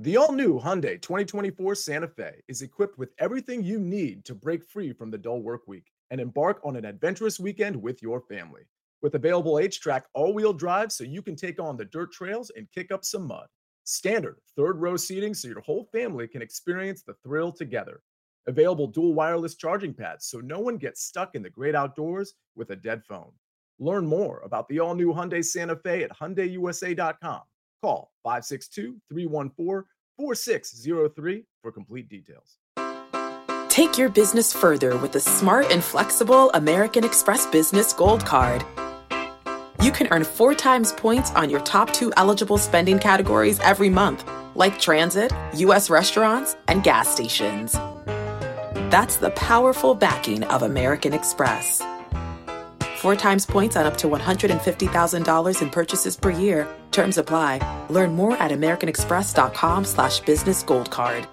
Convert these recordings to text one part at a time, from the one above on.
The all-new Hyundai 2024 Santa Fe is equipped with everything you need to break free from the dull work week and embark on an adventurous weekend with your family. With available H-Track all-wheel drive so you can take on the dirt trails and kick up some mud. Standard third-row seating so your whole family can experience the thrill together. Available dual wireless charging pads so no one gets stuck in the great outdoors with a dead phone. Learn more about the all-new Hyundai Santa Fe at HyundaiUSA.com. Call 562-314-4603 for complete details. Take your business further with the smart and flexible American Express Business Gold Card. You can earn 4 times points on your top 2 eligible spending categories every month, like transit, U.S. restaurants, and gas stations. That's the powerful backing of American Express. 4 times points on up to $150,000 in purchases per year. Terms apply. Learn more at americanexpress.com/business gold card.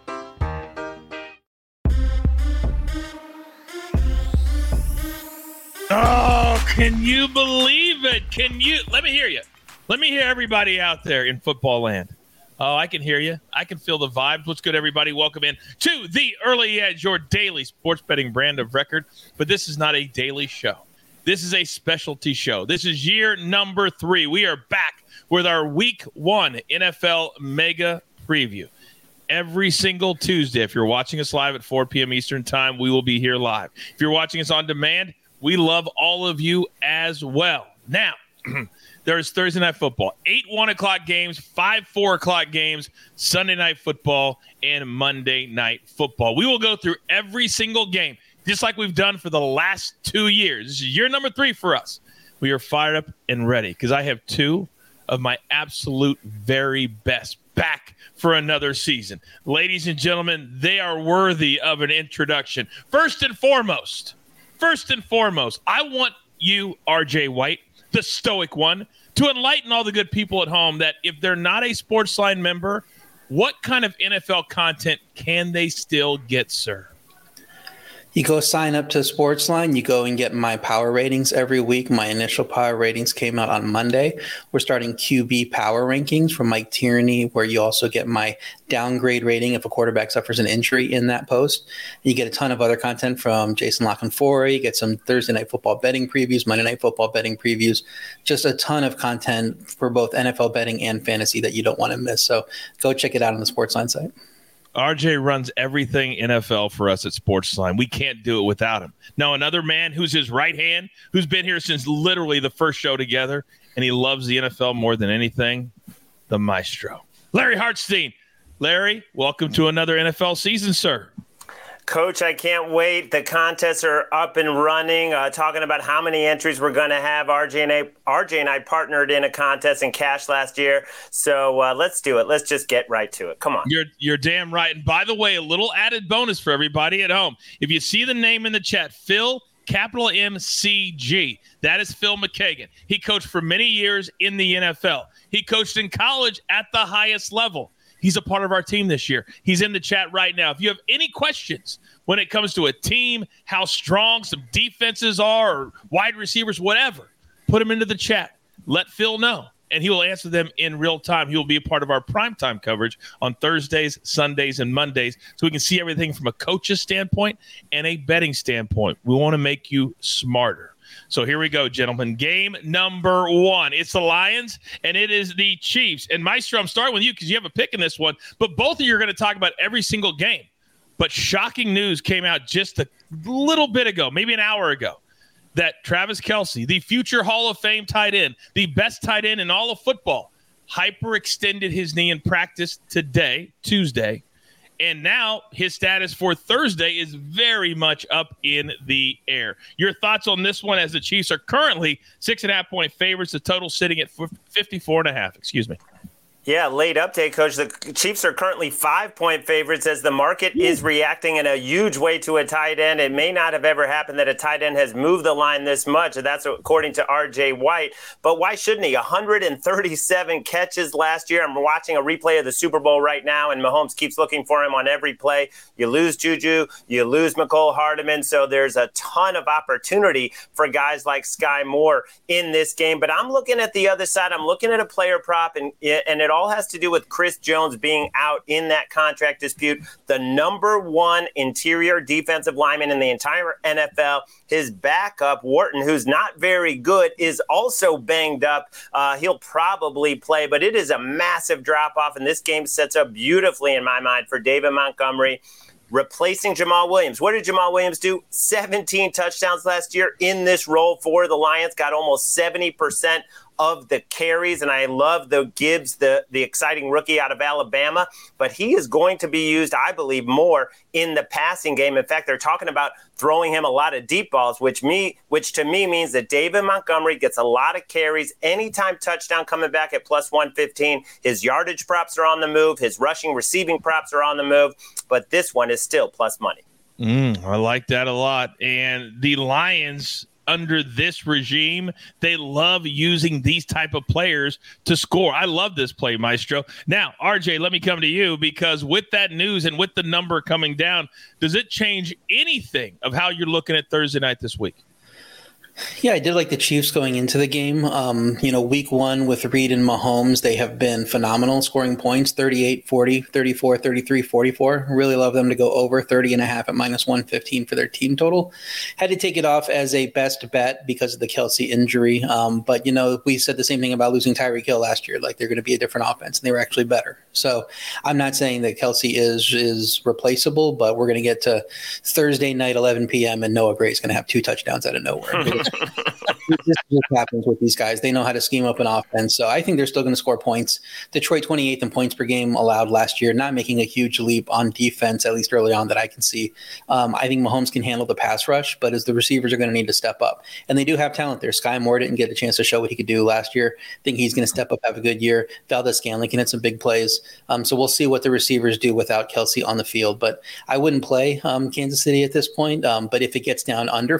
Oh, can you believe it? Let me hear you. Let me hear everybody out there in football land. Oh, I can hear you. I can feel the vibes. What's good, everybody? Welcome in to the Early Edge, your daily sports betting brand of record. But this is not a daily show. This is a specialty show. This is year number 3. We are back with our Week 1 NFL Mega Preview. Every single Tuesday, if you're watching us live at 4 p.m. Eastern Time, we will be here live. If you're watching us on demand, we love all of you as well. Now, there's Thursday Night Football, 8 1 o'clock games, 5 4 o'clock games, Sunday Night Football, and Monday Night Football. We will go through every single game, just like we've done for the last 2 years. This is year number 3 for us. We are fired up and ready because I have 2 of my absolute very best back for another season. Ladies and gentlemen, they are worthy of an introduction. First and foremost, I want you, RJ White, the stoic one, to enlighten all the good people at home that if they're not a Sportsline member, what kind of NFL content can they still get, sir? You go sign up to Sportsline. You go and get my power ratings every week. My initial power ratings came out on Monday. We're starting QB power rankings from Mike Tierney, where you also get my downgrade rating if a quarterback suffers an injury in that post. You get a ton of other content from Jason Lockenfora. You get some Thursday Night Football betting previews, Monday Night Football betting previews, just a ton of content for both NFL betting and fantasy that you don't want to miss. So go check it out on the Sportsline site. RJ runs everything NFL for us at Sportsline. We can't do it without him. Now, another man who's his right hand, who's been here since literally the first show together, and he loves the NFL more than anything, the maestro, Larry Hartstein. Larry, welcome to another NFL season, sir. Coach, I can't wait. The contests are up and running. Talking about how many entries we're going to have. RJ and I partnered in a contest and cashed last year. So let's do it. Let's just get right to it. Come on. You're damn right. And by the way, a little added bonus for everybody at home. If you see the name in the chat, Phil, capital MCG, that is Phil McKagan. He coached for many years in the NFL. He coached in college at the highest level. He's a part of our team this year. He's in the chat right now. If you have any questions when it comes to a team, how strong some defenses are, or wide receivers, whatever, put them into the chat. Let Phil know, and he will answer them in real time. He will be a part of our primetime coverage on Thursdays, Sundays, and Mondays, so we can see everything from a coach's standpoint and a betting standpoint. We want to make you smarter. So here we go, gentlemen. Game number 1. It's the Lions, and it is the Chiefs. And Maestro, I'm starting with you because you have a pick in this one. But both of you are going to talk about every single game. But shocking news came out just a little bit ago, maybe an hour ago, that Travis Kelce, the future Hall of Fame tight end, the best tight end in all of football, hyperextended his knee in practice today, Tuesday. And now his status for Thursday is very much up in the air. Your thoughts on this one, as the Chiefs are currently 6.5-point favorites, the total sitting at 54.5. Excuse me. Yeah, late update, Coach. The Chiefs are currently 5-point favorites as the market is reacting in a huge way to a tight end. It may not have ever happened that a tight end has moved the line this much, and that's according to RJ White. But why shouldn't he? 137 catches last year. I'm watching a replay of the Super Bowl right now, and Mahomes keeps looking for him on every play. You lose Juju, you lose McCole Hardman, so there's a ton of opportunity for guys like Sky Moore in this game. But I'm looking at the other side. I'm looking at a player prop, and it all all has to do with Chris Jones being out in that contract dispute. The number one interior defensive lineman in the entire NFL. His backup, Wharton, who's not very good, is also banged up. He'll probably play, but it is a massive drop-off, and this game sets up beautifully, in my mind, for David Montgomery replacing Jamal Williams. What did Jamal Williams do? 17 touchdowns last year in this role for the Lions, got almost 70% of the carries, and I love the Gibbs, the exciting rookie out of Alabama, but he is going to be used, I believe, more in the passing game. In fact, they're talking about throwing him a lot of deep balls, which to me means that David Montgomery gets a lot of carries. Anytime touchdown coming back at plus 115, his yardage props are on the move, his rushing receiving props are on the move, but this one is still plus money. I like that a lot. And the Lions, under this regime, they love using these type of players to score. I love this play, Maestro. Now, RJ, let me come to you, because with that news and with the number coming down, does it change anything of how you're looking at Thursday night this week? Yeah, I did like the Chiefs going into the game. Week one with Reed and Mahomes, they have been phenomenal scoring points, 38, 40, 34, 33, 44. Really love them to go over 30.5 at minus 115 for their team total. Had to take it off as a best bet because of the Kelce injury. But we said the same thing about losing Tyreek Hill last year. Like, they're going to be a different offense, and they were actually better. So I'm not saying that Kelce is replaceable, but we're going to get to Thursday night, 11 p.m., and Noah Gray's going to have 2 touchdowns out of nowhere. This just happens with these guys. They know how to scheme up an offense. So I think they're still going to score points. Detroit 28th in points per game allowed last year, not making a huge leap on defense, at least early on, that I can see. I think Mahomes can handle the pass rush, but as the receivers are going to need to step up. And they do have talent there. Sky Moore didn't get a chance to show what he could do last year. I think he's going to step up, have a good year. Valdez-Scantling can hit some big plays. So we'll see what the receivers do without Kelce on the field. But I wouldn't play Kansas City at this point. But if it gets down under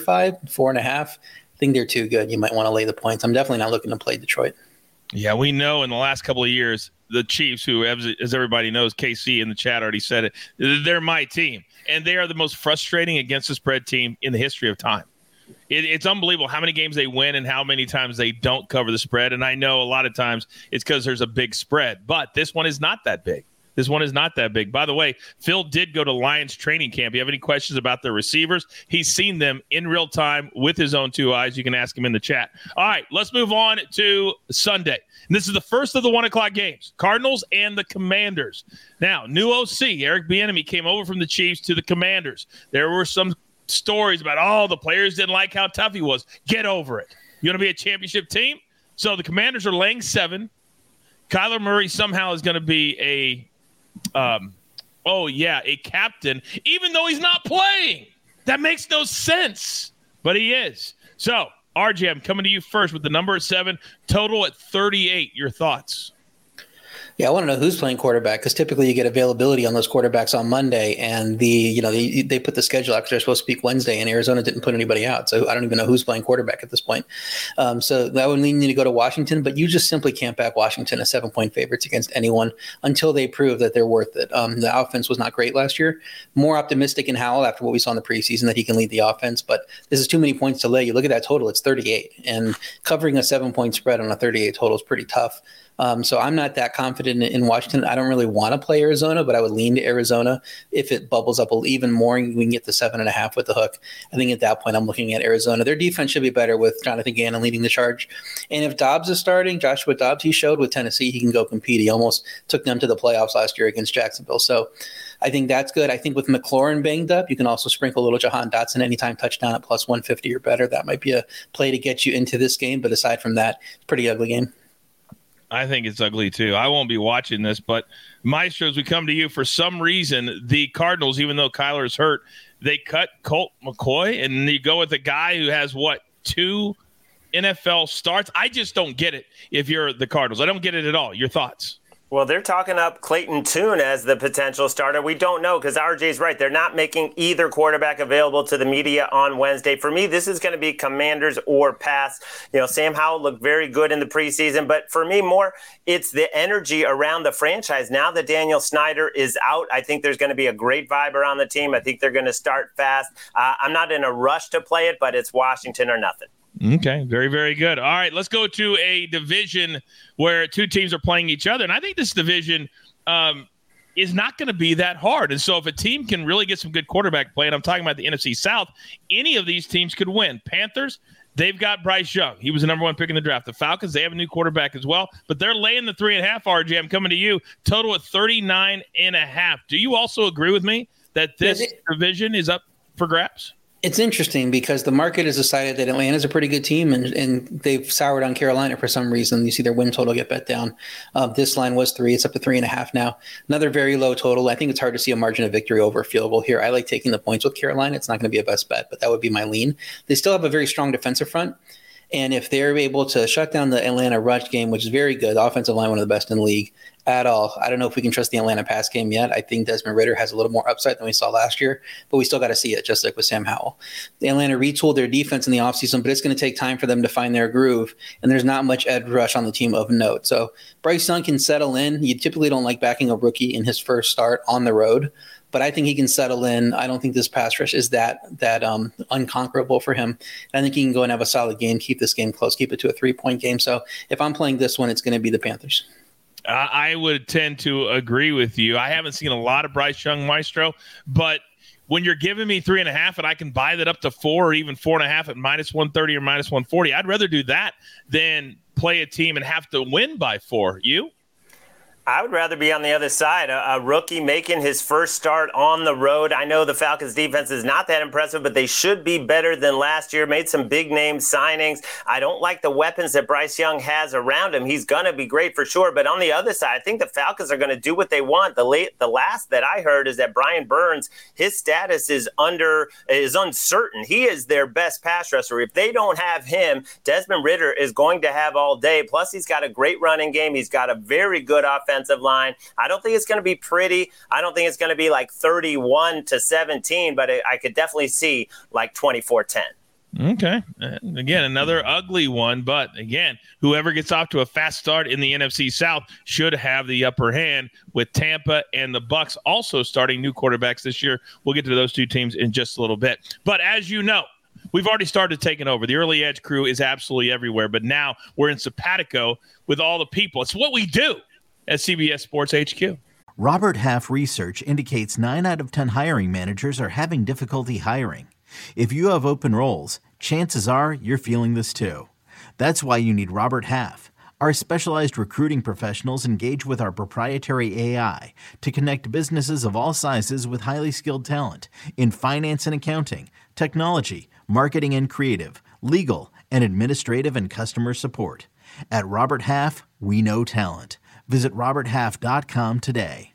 4.5, I think they're too good. You might want to lay the points. I'm definitely not looking to play Detroit. Yeah, we know in the last couple of years, the Chiefs, who, as everybody knows, KC in the chat already said it, they're my team. And they are the most frustrating against the spread team in the history of time. It's unbelievable how many games they win and how many times they don't cover the spread. And I know a lot of times it's because there's a big spread. But this one is not that big. This one is not that big. By the way, Phil did go to Lions training camp. You have any questions about the receivers? He's seen them in real time with his own 2 eyes. You can ask him in the chat. All right, let's move on to Sunday. And this is the first of the 1 o'clock games, Cardinals and the Commanders. Now, new OC, Eric Bieniemy, came over from the Chiefs to the Commanders. There were some stories about, the players didn't like how tough he was. Get over it. You want to be a championship team? So the Commanders are laying 7. Kyler Murray somehow is going to be a captain, even though he's not playing. That makes no sense, but he is. So, RJ, I'm coming to you first with the number at 7, total at 38. Your thoughts? Yeah, I want to know who's playing quarterback, because typically you get availability on those quarterbacks on Monday, and they put the schedule out because they're supposed to speak Wednesday, and Arizona didn't put anybody out. So I don't even know who's playing quarterback at this point. So that would lead you to go to Washington, but you just simply can't back Washington as 7-point favorites against anyone until they prove that they're worth it. The offense was not great last year. More optimistic in Howell after what we saw in the preseason that he can lead the offense, but this is too many points to lay. You look at that total, it's 38, and covering a 7-point spread on a 38 total is pretty tough. So I'm not that confident in Washington. I don't really want to play Arizona, but I would lean to Arizona. If it bubbles up even more, we can get to 7.5 with the hook. I think at that point, I'm looking at Arizona. Their defense should be better with Jonathan Gannon leading the charge. And if Dobbs is starting, Joshua Dobbs, he showed with Tennessee, he can go compete. He almost took them to the playoffs last year against Jacksonville. So I think that's good. I think with McLaurin banged up, you can also sprinkle a little Jahan Dotson anytime touchdown at plus 150 or better. That might be a play to get you into this game. But aside from that, it's a pretty ugly game. I think it's ugly, too. I won't be watching this, but Maestros, we come to you. For some reason, the Cardinals, even though Kyler is hurt, they cut Colt McCoy, and you go with a guy who has, 2 NFL starts? I just don't get it if you're the Cardinals. I don't get it at all. Your thoughts? Well, they're talking up Clayton Tune as the potential starter. We don't know because RJ's right. They're not making either quarterback available to the media on Wednesday. For me, this is going to be Commanders or pass. Sam Howell looked very good in the preseason, but for me, more it's the energy around the franchise. Now that Daniel Snyder is out, I think there's going to be a great vibe around the team. I think they're going to start fast. I'm not in a rush to play it, but it's Washington or nothing. Okay, very, very good. All right, let's go to a division where two teams are playing each other. And I think this division is not going to be that hard. And so if a team can really get some good quarterback play, and I'm talking about the NFC South, any of these teams could win. Panthers, they've got Bryce Young. He was the number one pick in the draft. The Falcons, they have a new quarterback as well, but they're laying the 3.5, RJ. I'm coming to you. Total at 39.5. Do you also agree with me that this division is up for grabs? It's interesting because the market has decided that Atlanta's a pretty good team, and they've soured on Carolina for some reason. You see their win total get bet down. This line was 3. It's up to 3.5 now. Another very low total. I think it's hard to see a margin of victory over a field goal here. I like taking the points with Carolina. It's not going to be a best bet, but that would be my lean. They still have a very strong defensive front. And if they're able to shut down the Atlanta rush game, which is very good, the offensive line, one of the best in the league at all. I don't know if we can trust the Atlanta pass game yet. I think Desmond Ridder has a little more upside than we saw last year, but we still got to see it, just like with Sam Howell. The Atlanta retooled their defense in the offseason, but it's going to take time for them to find their groove, and there's not much edge rush on the team of note. So Bryce Young can settle in. You typically don't like backing a rookie in his first start on the road, but I think he can settle in. I don't think this pass rush is that unconquerable for him. I think he can go and have a solid game, keep this game close, keep it to a 3-point game. So if I'm playing this one, it's going to be the Panthers. I would tend to agree with you. I haven't seen a lot of Bryce Young, Maestro, but when you're giving me 3.5 and I can buy that up to 4 or even 4.5 at -130 or -140, I'd rather do that than play a team and have to win by 4. You? I would rather be on the other side, a rookie making his first start on the road. I know the Falcons defense is not that impressive, but they should be better than last year. Made some big name signings. I don't like the weapons that Bryce Young has around him. He's going to be great for sure. But on the other side, I think the Falcons are going to do what they want. The last that I heard is that Brian Burns, his status is uncertain. He is their best pass rusher. If they don't have him, Desmond Ridder is going to have all day. Plus, he's got a great running game. He's got a very good offensive line. I don't think it's going to be pretty. I don't think it's going to be like 31-17, but I could definitely see like 24-10. Okay. Again, another ugly one, but again, whoever gets off to a fast start in the NFC South should have the upper hand, with Tampa and the Bucs also starting new quarterbacks this year. We'll get to those two teams in just a little bit. But as you know, we've already started taking over. The Early Edge crew is absolutely everywhere, but now we're in Sapatico with all the people. It's what we do at CBS Sports HQ. Robert Half research indicates 9 out of 10 hiring managers are having difficulty hiring. If you have open roles, chances are you're feeling this too. That's why you need Robert Half. Our specialized recruiting professionals engage with our proprietary AI to connect businesses of all sizes with highly skilled talent in finance and accounting, technology, marketing and creative, legal, and administrative and customer support. At Robert Half, we know talent. Visit roberthalf.com today.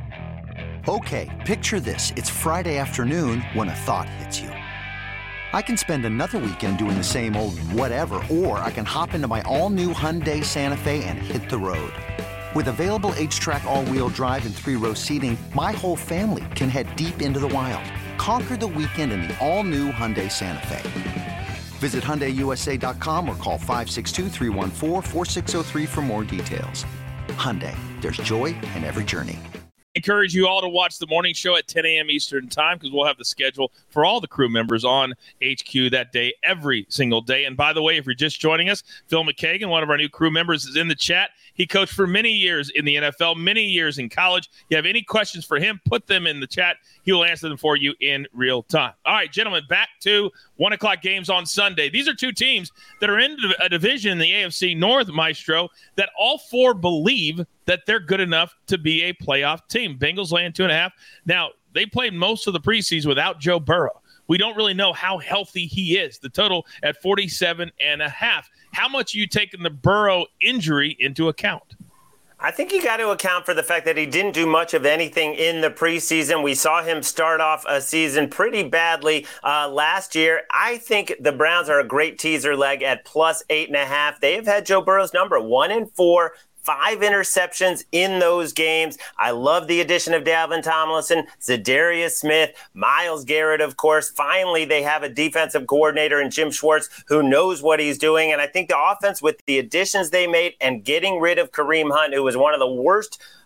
Okay, picture this. It's Friday afternoon when a thought hits you. I can spend another weekend doing the same old whatever, or I can hop into my all-new Hyundai Santa Fe and hit the road. With available H-Track all-wheel drive and 3-row seating, my whole family can head deep into the wild. Conquer the weekend in the all-new Hyundai Santa Fe. Visit HyundaiUSA.com or call 562-314-4603 for more details. Hyundai, there's joy in every journey. Encourage you all to watch the morning show at 10 a.m. Eastern time, because we'll have the schedule for all the crew members on HQ that day, every single day. And by the way, if you're just joining us, Phil McKagan, one of our new crew members, is in the chat. He coached for many years in the NFL, many years in college. If you have any questions for him, put them in the chat. He will answer them for you in real time. All right, gentlemen, back to 1 o'clock games on Sunday. These are two teams that are in a division in the AFC North, Maestro, that all four believe that they're good enough to be a playoff team. Bengals laying 2.5. Now, they played most of the preseason without Joe Burrow. We don't really know how healthy he is. The total at 47.5. How much are you taking the Burrow injury into account? I think you got to account for the fact that he didn't do much of anything in the preseason. We saw him start off a season pretty badly last year. I think the Browns are a great teaser leg at plus 8.5. They have had Joe Burrow's number 1-4. 5 interceptions in those games. I love the addition of Dalvin Tomlinson, Zadarius Smith, Myles Garrett, of course. Finally, they have a defensive coordinator in Jim Schwartz who knows what he's doing. And I think the offense, with the additions they made and getting rid of Kareem Hunt, who was one of the worst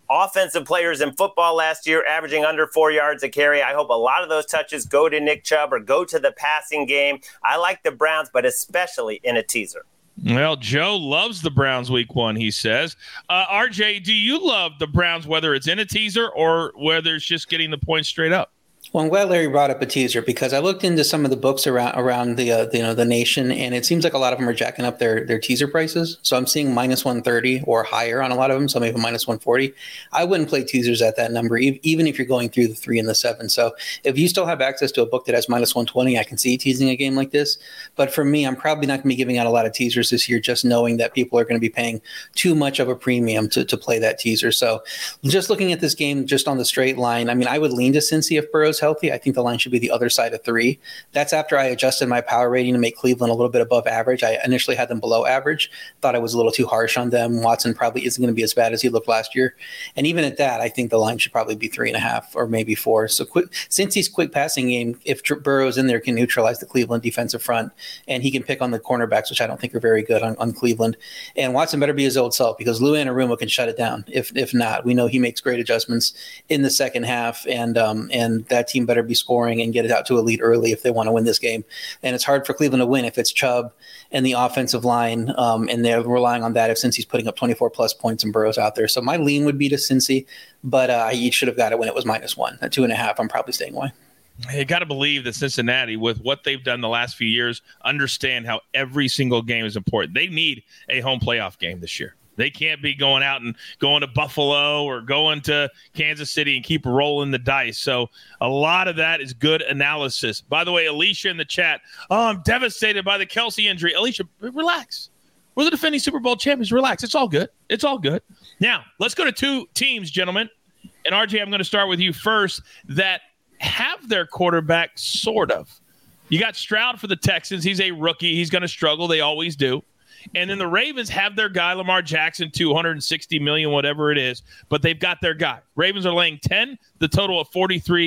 offensive players in football last year, averaging under 4 yards a carry. I hope a lot of those touches go to Nick Chubb or go to the passing game. I like the Browns, but especially in a teaser. Well, Joe loves the Browns week 1, he says. RJ, do you love the Browns, whether it's in a teaser or whether it's just getting the points straight up? Well, I'm glad Larry brought up a teaser because I looked into some of the books around the nation, and it seems like a lot of them are jacking up their teaser prices. So I'm seeing minus 130 or higher on a lot of them. So maybe minus 140. I wouldn't play teasers at that number, even if you're going through the 3 and the 7. So if you still have access to a book that has minus 120, I can see teasing a game like this. But for me, I'm probably not going to be giving out a lot of teasers this year, just knowing that people are going to be paying too much of a premium to play that teaser. So just looking at this game just on the straight line, I mean, I would lean to Cincy if Burrow's healthy. I think the line should be the other side of 3. That's after I adjusted my power rating to make Cleveland a little bit above average. I initially had them below average, thought I was a little too harsh on them. Watson probably isn't going to be as bad as he looked last year. And even at that, I think the line should probably be 3.5 or maybe 4. So Cincy's quick passing game, if Burrow's in there, can neutralize the Cleveland defensive front, and he can pick on the cornerbacks, which I don't think are very good on Cleveland. And Watson better be his old self because Lou Anarumo can shut it down. If not, we know he makes great adjustments in the second half, and that team better be scoring and get it out to a lead early if they want to win this game. And it's hard for Cleveland to win if it's Chubb and the offensive line, and they're relying on that since he's putting up 24 plus points and Burrow's out there. So my lean would be to Cincy, but I should have got it when it was minus 1. At 2.5, I'm probably staying away. You got to believe that Cincinnati, with what they've done the last few years, understand how every single game is important. They need a home playoff game this year. They can't be going out and going to Buffalo or going to Kansas City and keep rolling the dice. So a lot of that is good analysis. By the way, Alicia in the chat, I'm devastated by the Kelsey injury. Alicia, relax. We're the defending Super Bowl champions. Relax. It's all good. It's all good. Now, let's go to 2 teams, gentlemen. And RJ, I'm going to start with you first, that have their quarterback sort of. You got Stroud for the Texans. He's a rookie. He's going to struggle. They always do. And then the Ravens have their guy, Lamar Jackson, $260 million, whatever it is. But they've got their guy. Ravens are laying 10, the total of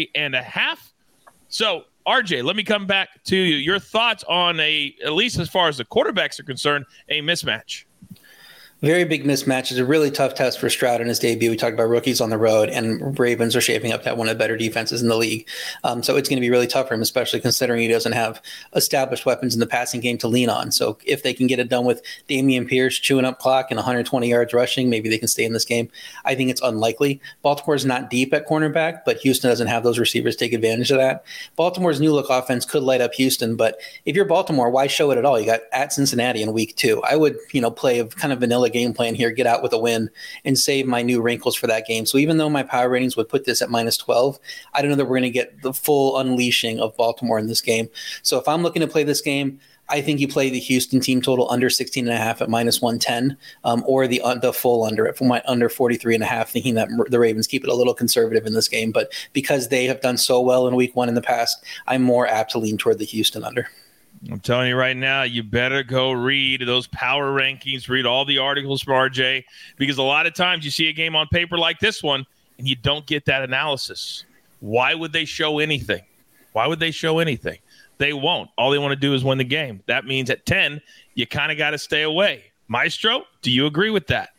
43.5. So, RJ, let me come back to you. Your thoughts on at least as far as the quarterbacks are concerned, a mismatch. Very big mismatch. It's a really tough test for Stroud in his debut. We talked about rookies on the road, and Ravens are shaping up to have one of the better defenses in the league. So it's going to be really tough for him, especially considering he doesn't have established weapons in the passing game to lean on. So if they can get it done with Dameon Pierce chewing up clock and 120 yards rushing, maybe they can stay in this game. I think it's unlikely. Baltimore's not deep at cornerback, but Houston doesn't have those receivers take advantage of that. Baltimore's new look offense could light up Houston, but if you're Baltimore, why show it at all? You got at Cincinnati in week 2. I would, play a kind of vanilla game plan here, get out with a win, and save my new wrinkles for that game. So even though my power ratings would put this at minus 12, I don't know that we're going to get the full unleashing of Baltimore in this game. So if I'm looking to play this game, I think you play the Houston team total under 16.5 at minus 110, or the full under at under 43.5, thinking that the Ravens keep it a little conservative in this game. But because they have done so well in week 1 in the past, I'm more apt to lean toward the Houston under. I'm telling you right now, you better go read those power rankings, read all the articles from RJ, because a lot of times you see a game on paper like this one and you don't get that analysis. Why would they show anything? Why would they show anything? They won't. All they want to do is win the game. That means at 10, you kind of got to stay away. Maestro, do you agree with that?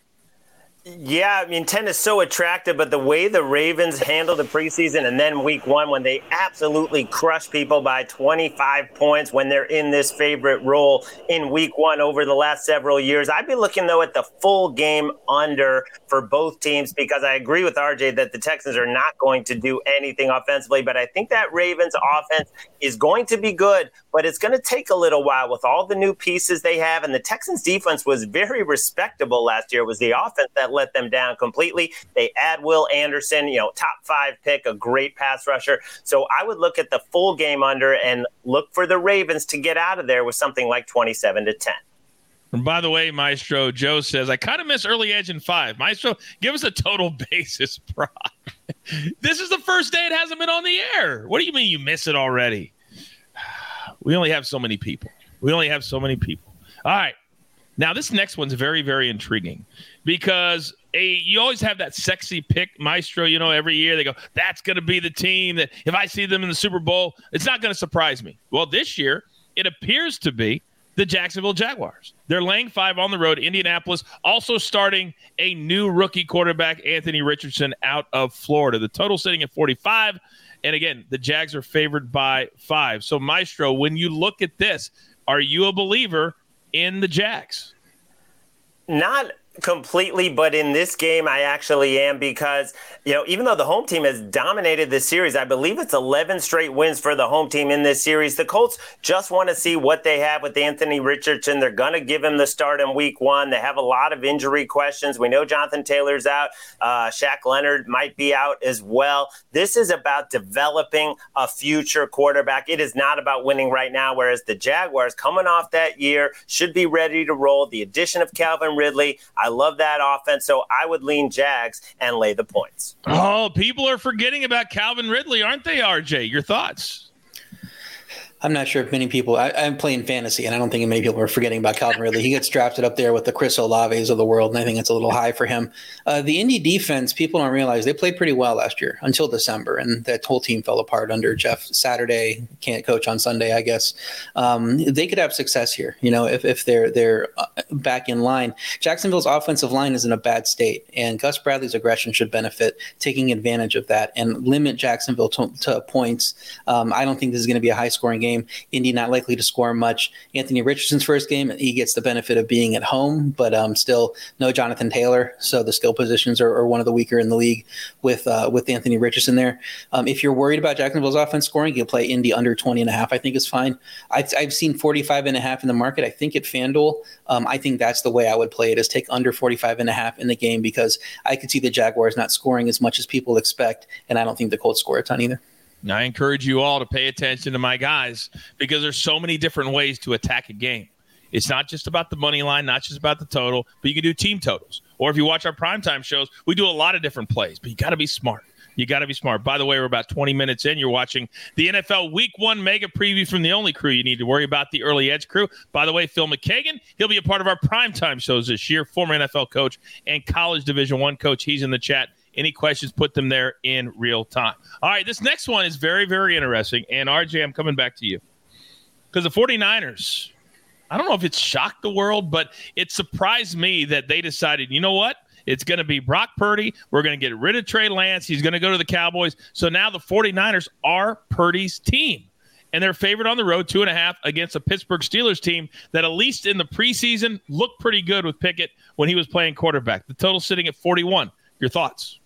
Yeah, 10 is so attractive, but the way the Ravens handle the preseason and then week 1 when they absolutely crush people by 25 points when they're in this favorite role in week 1 over the last several years, I'd be looking, though, at the full game under for both teams because I agree with RJ that the Texans are not going to do anything offensively, but I think that Ravens offense is going to be good, but it's going to take a little while with all the new pieces they have, and the Texans defense was very respectable last year. It was the offense that let them down completely. They add Will Anderson, top 5 pick, a great pass rusher. So I would look at the full game under and look for the Ravens to get out of there with something like 27-10. And by the way, Maestro, Joe says, I kind of miss early edge in 5. Maestro, give us a total basis prop. This is the first day it hasn't been on the air. What do you mean you miss it already? We only have so many people. All right. Now, this next one's very, very intriguing because you always have that sexy pick, Maestro. Every year they go, that's going to be the team that if I see them in the Super Bowl, it's not going to surprise me. Well, this year, it appears to be the Jacksonville Jaguars. They're laying 5 on the road. Indianapolis also starting a new rookie quarterback, Anthony Richardson, out of Florida. The total sitting at 45. And again, the Jags are favored by 5. So, Maestro, when you look at this, are you a believer in the Jags? Not completely, but in this game I actually am, because even though the home team has dominated this series, I believe it's 11 straight wins for the home team in this series. The Colts just want to see what they have with Anthony Richardson. They're going to give him the start in week 1. They have a lot of injury questions. We know Jonathan Taylor's out. Shaq Leonard might be out as well. This is about developing a future quarterback. It is not about winning right now, whereas the Jaguars, coming off that year, should be ready to roll. The addition of Calvin Ridley, I love that offense, so I would lean Jags and lay the points. Oh, people are forgetting about Calvin Ridley, aren't they, RJ? Your thoughts? I'm not sure if many people – I'm playing fantasy, and I don't think many people are forgetting about Calvin Ridley. He gets drafted up there with the Chris Olaves of the world, and I think it's a little high for him. The Indy defense, people don't realize, they played pretty well last year until December, and that whole team fell apart under Jeff Saturday. Can't coach on Sunday, I guess. They could have success here, if they're back in line. Jacksonville's offensive line is in a bad state, and Gus Bradley's aggression should benefit taking advantage of that and limit Jacksonville to points. I don't think this is going to be a high-scoring game. Indy not likely to score much. Anthony Richardson's first game, he gets the benefit of being at home, but still no Jonathan Taylor. So the skill positions are one of the weaker in the league with Anthony Richardson there. If you're worried about Jacksonville's offense scoring, you can play Indy under 20.5. I think is fine. I've seen 45.5 in the market. I think at FanDuel, I think that's the way I would play it, is take under 45.5 in the game, because I could see the Jaguars not scoring as much as people expect, and I don't think the Colts score a ton either. Now, I encourage you all to pay attention to my guys, because there's so many different ways to attack a game. It's not just about the money line, not just about the total, but you can do team totals. Or if you watch our primetime shows, we do a lot of different plays, but you got to be smart. You got to be smart. By the way, we're about 20 minutes in. You're watching the NFL Week 1 mega preview from the only crew you need to worry about, the Early Edge crew. By the way, Phil McKagan, he'll be a part of our primetime shows this year, former NFL coach and college Division I coach. He's in the chat. Any questions, put them there in real time. All right, this next one is very, very interesting. And, RJ, I'm coming back to you. Because the 49ers, I don't know if it's shocked the world, but it surprised me that they decided, you know what? It's going to be Brock Purdy. We're going to get rid of Trey Lance. He's going to go to the Cowboys. So now the 49ers are Purdy's team. And they're favored on the road, 2.5 against a Pittsburgh Steelers team that, at least in the preseason, looked pretty good with Pickett when he was playing quarterback. The total sitting at 41. Your thoughts?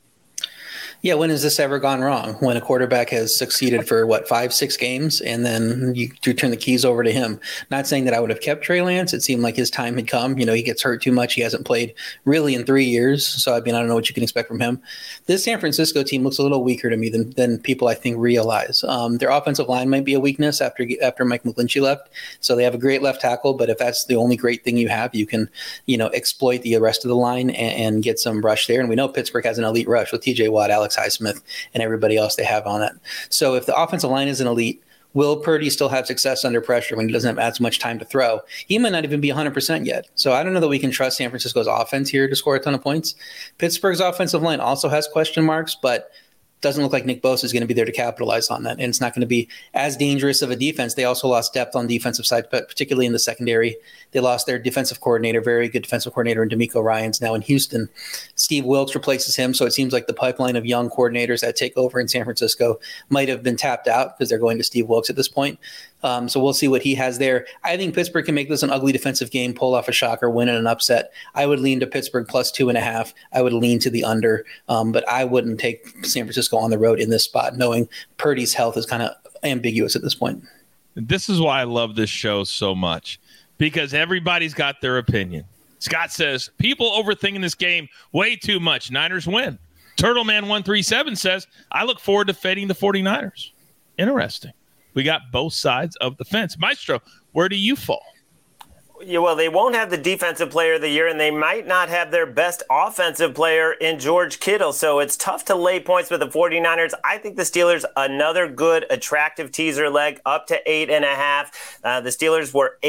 Yeah, when has this ever gone wrong? When a quarterback has succeeded for, 5-6 games, and then you turn the keys over to him. Not saying that I would have kept Trey Lance. It seemed like his time had come. He gets hurt too much. He hasn't played really in 3 years. So, I don't know what you can expect from him. This San Francisco team looks a little weaker to me than people, I think, realize. Their offensive line might be a weakness after Mike McGlinchey left. So they have a great left tackle, but if that's the only great thing you have, you can, exploit the rest of the line and get some rush there. And we know Pittsburgh has an elite rush with TJ Watt, Alex Highsmith, and everybody else they have on it. So if the offensive line isn't elite, will Purdy still have success under pressure when he doesn't have as much time to throw? He might not even be 100% yet. So I don't know that we can trust San Francisco's offense here to score a ton of points. Pittsburgh's offensive line also has question marks, but doesn't look like Nick Bosa is going to be there to capitalize on that. And it's not going to be as dangerous of a defense. They also lost depth on the defensive side, but particularly in the secondary. They lost their defensive coordinator, very good defensive coordinator, and DeMeco Ryans now in Houston. Steve Wilkes replaces him, so it seems like the pipeline of young coordinators that take over in San Francisco might have been tapped out because they're going to Steve Wilkes at this point. So we'll see what he has there. I think Pittsburgh can make this an ugly defensive game, pull off a shocker, win in an upset. I would lean to Pittsburgh plus 2.5. I would lean to the under, but I wouldn't take San Francisco on the road in this spot, knowing Purdy's health is kind of ambiguous at this point. This is why I love this show so much, because everybody's got their opinion. Scott says, people overthinking this game way too much. Niners win. Turtleman137 says, I look forward to fading the 49ers. Interesting. We got both sides of the fence. Maestro, where do you fall? Yeah, well, they won't have the defensive player of the year, and they might not have their best offensive player in George Kittle. So it's tough to lay points with the 49ers. I think the Steelers, another good, attractive teaser leg, up to 8.5. The Steelers were 8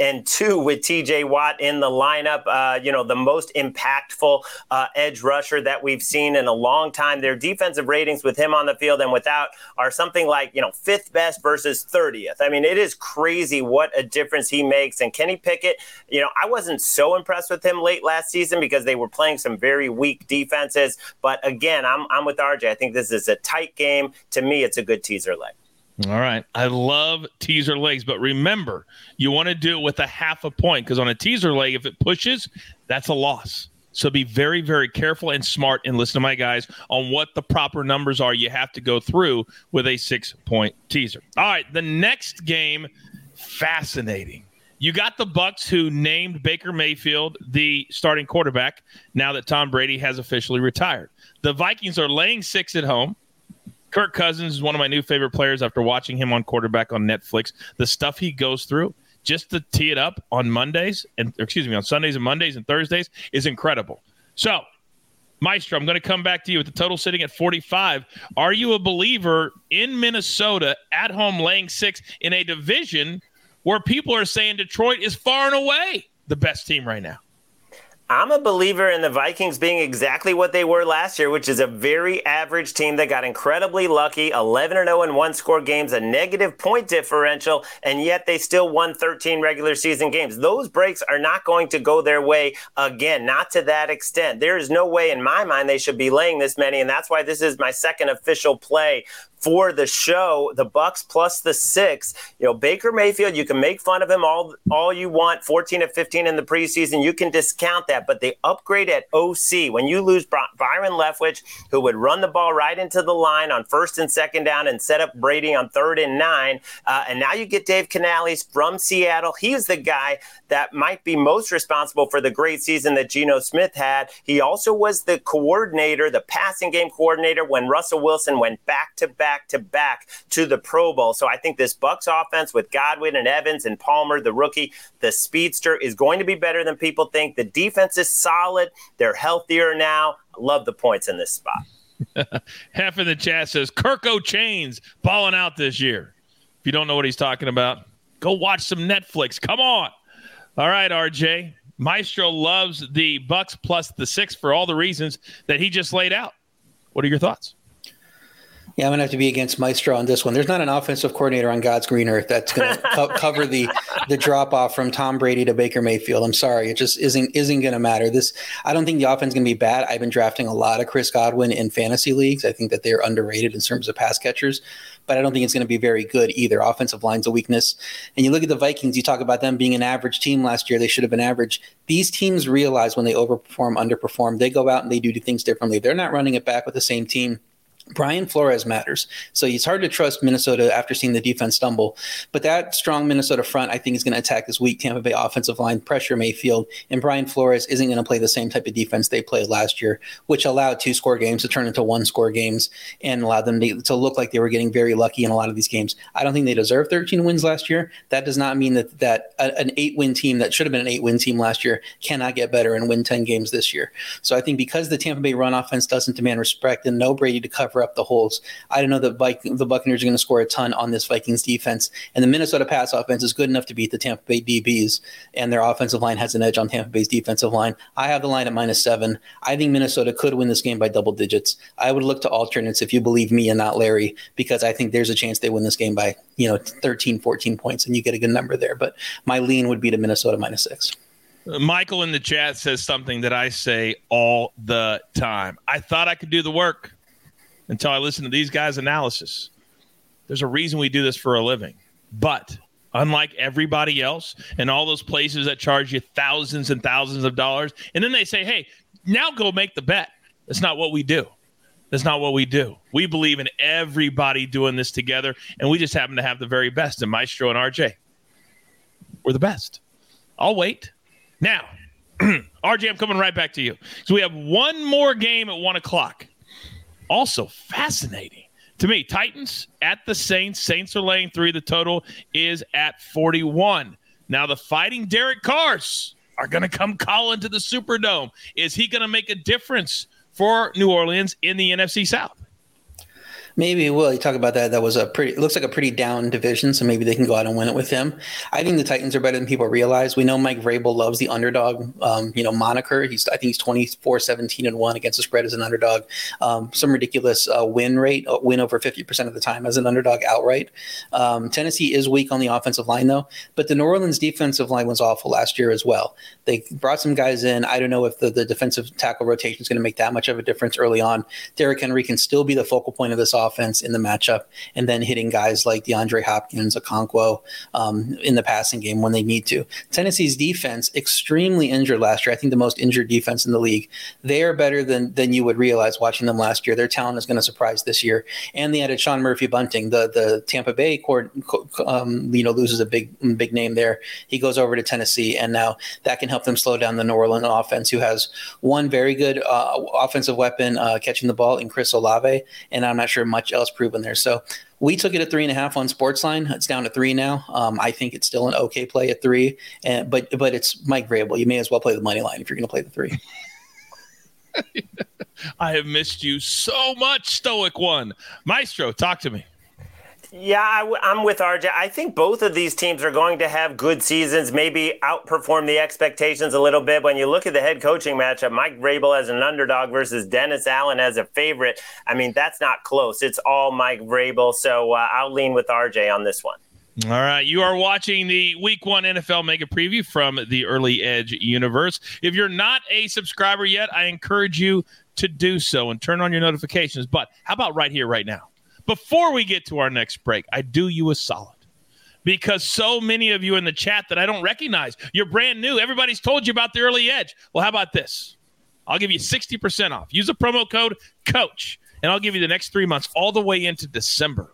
and 2 with TJ Watt in the lineup. The most impactful edge rusher that we've seen in a long time. Their defensive ratings with him on the field and without are something like, 5th best versus 30th. I mean, it is crazy what a difference he makes. And Kenny Pickett, I wasn't so impressed with him late last season because they were playing some very weak defenses. But again, I'm with RJ. I think this is a tight game. To me, it's a good teaser leg. All right. I love teaser legs, but remember, you want to do it with a half a point because on a teaser leg, if it pushes, that's a loss. So be very, very careful and smart and listen to my guys on what the proper numbers are you have to go through with a 6-point teaser. All right. The next game, fascinating. You got the Bucs who named Baker Mayfield the starting quarterback now that Tom Brady has officially retired. The Vikings are laying 6 at home. Kirk Cousins is one of my new favorite players after watching him on quarterback on Netflix. The stuff he goes through just to tee it up on on Sundays and Mondays and Thursdays is incredible. So, Maestro, I'm going to come back to you with the total sitting at 45. Are you a believer in Minnesota at home laying 6 in a division where people are saying Detroit is far and away the best team right now? I'm a believer in the Vikings being exactly what they were last year, which is a very average team that got incredibly lucky, 11-0 in one-score games, a negative point differential, and yet they still won 13 regular season games. Those breaks are not going to go their way again, not to that extent. There is no way in my mind they should be laying this many, and that's why this is my second official play for the show, the Bucs plus the 6. Baker Mayfield, you can make fun of him all you want, 14 of 15 in the preseason. You can discount that, but they upgrade at OC. When you lose Byron Leftwich, who would run the ball right into the line on 1st and 2nd down and set up Brady on 3rd and 9, and now you get Dave Canales from Seattle. He's the guy that might be most responsible for the great season that Geno Smith had. He also was the coordinator, the passing game coordinator, when Russell Wilson went back-to-back to the Pro Bowl. So I think this Bucs offense with Godwin and Evans and Palmer, the rookie, the speedster, is going to be better than people think. The defense is solid. They're healthier now. I love the points in this spot. Half in the chat says Kirk O'Chain's balling out this year. If you don't know what he's talking about, go watch some Netflix. Come on. All right, RJ. Maestro loves the Bucs plus the 6 for all the reasons that he just laid out. What are your thoughts? Yeah, I'm going to have to be against Maestro on this one. There's not an offensive coordinator on God's green earth that's going to cover the drop-off from Tom Brady to Baker Mayfield. I'm sorry. It just isn't going to matter. I don't think the offense is going to be bad. I've been drafting a lot of Chris Godwin in fantasy leagues. I think that they're underrated in terms of pass catchers, but I don't think it's going to be very good either. Offensive line's a weakness. And you look at the Vikings, you talk about them being an average team last year. They should have been average. These teams realize when they overperform, underperform, they go out and they do things differently. They're not running it back with the same team. Brian Flores matters. So it's hard to trust Minnesota after seeing the defense stumble. But that strong Minnesota front, I think, is going to attack this weak Tampa Bay offensive line, pressure Mayfield. And Brian Flores isn't going to play the same type of defense they played last year, which allowed 2-score games to turn into 1-score games and allowed them to look like they were getting very lucky in a lot of these games. I don't think they deserve 13 wins last year. That does not mean that an 8-win team that should have been an 8-win team last year cannot get better and win 10 games this year. So I think because the Tampa Bay run offense doesn't demand respect and no Brady to cover up the holes, I don't know that the Buccaneers are going to score a ton on this Vikings defense. And the Minnesota pass offense is good enough to beat the Tampa Bay DBs, and their offensive line has an edge on Tampa Bay's defensive line. I have the line at -7. I think Minnesota could win this game by double digits. I would look to alternates if you believe me and not Larry, because I think there's a chance they win this game by 13, 14 points, and you get a good number there. But my lean would be to Minnesota -6. Michael in the chat says something that I say all the time. I thought I could do the work until I listened to these guys' analysis. There's a reason we do this for a living. But unlike everybody else and all those places that charge you thousands and thousands of dollars, and then they say, hey, now go make the bet. That's not what we do. That's not what we do. We believe in everybody doing this together, and we just happen to have the very best. And Maestro and RJ, we're the best. I'll wait. Now, RJ, I'm coming right back to you. So we have one more game at 1 o'clock. Also fascinating to me. Titans at the Saints. Saints are laying 3. The total is at 41. Now the Fighting Derek Carrs are going to come calling to the Superdome. Is he going to make a difference for New Orleans in the NFC South? Maybe we'll talk about that. That was it looks like a pretty down division, so maybe they can go out and win it with him. I think the Titans are better than people realize. We know Mike Vrabel loves the underdog, moniker. I think he's 24-17-1 against the spread as an underdog. Some ridiculous win rate, win over 50% of the time as an underdog outright. Tennessee is weak on the offensive line though, but the New Orleans defensive line was awful last year as well. They brought some guys in. I don't know if the defensive tackle rotation is going to make that much of a difference early on. Derrick Henry can still be the focal point of this offense in the matchup, and then hitting guys like DeAndre Hopkins, Okonkwo in the passing game when they need to. Tennessee's defense, extremely injured last year. I think the most injured defense in the league. They are better than you would realize watching them last year. Their talent is going to surprise this year. And they added Sean Murphy-Bunting. The Tampa Bay court, loses a big name there. He goes over to Tennessee, and now that can help them slow down the New Orleans offense, who has one very good offensive weapon catching the ball in Chris Olave, and I'm not sure much else proven there. So we took it at 3.5 on Sportsline. It's down to 3 now. I think it's still an okay play at 3, but it's Mike Vrabel. You may as well play the money line if you're going to play the 3. I have missed you so much, Stoic One. Maestro, talk to me. Yeah, I'm with RJ. I think both of these teams are going to have good seasons, maybe outperform the expectations a little bit. When you look at the head coaching matchup, Mike Vrabel as an underdog versus Dennis Allen as a favorite, I mean, that's not close. It's all Mike Vrabel. So I'll lean with RJ on this one. All right, you are watching the Week 1 NFL Mega Preview from the Early Edge universe. If you're not a subscriber yet, I encourage you to do so and turn on your notifications. But how about right here, right now? Before we get to our next break, I do you a solid, because so many of you in the chat that I don't recognize, you're brand new. Everybody's told you about the Early Edge. Well, how about this? I'll give you 60% off. Use the promo code COACH, and I'll give you the next 3 months all the way into December.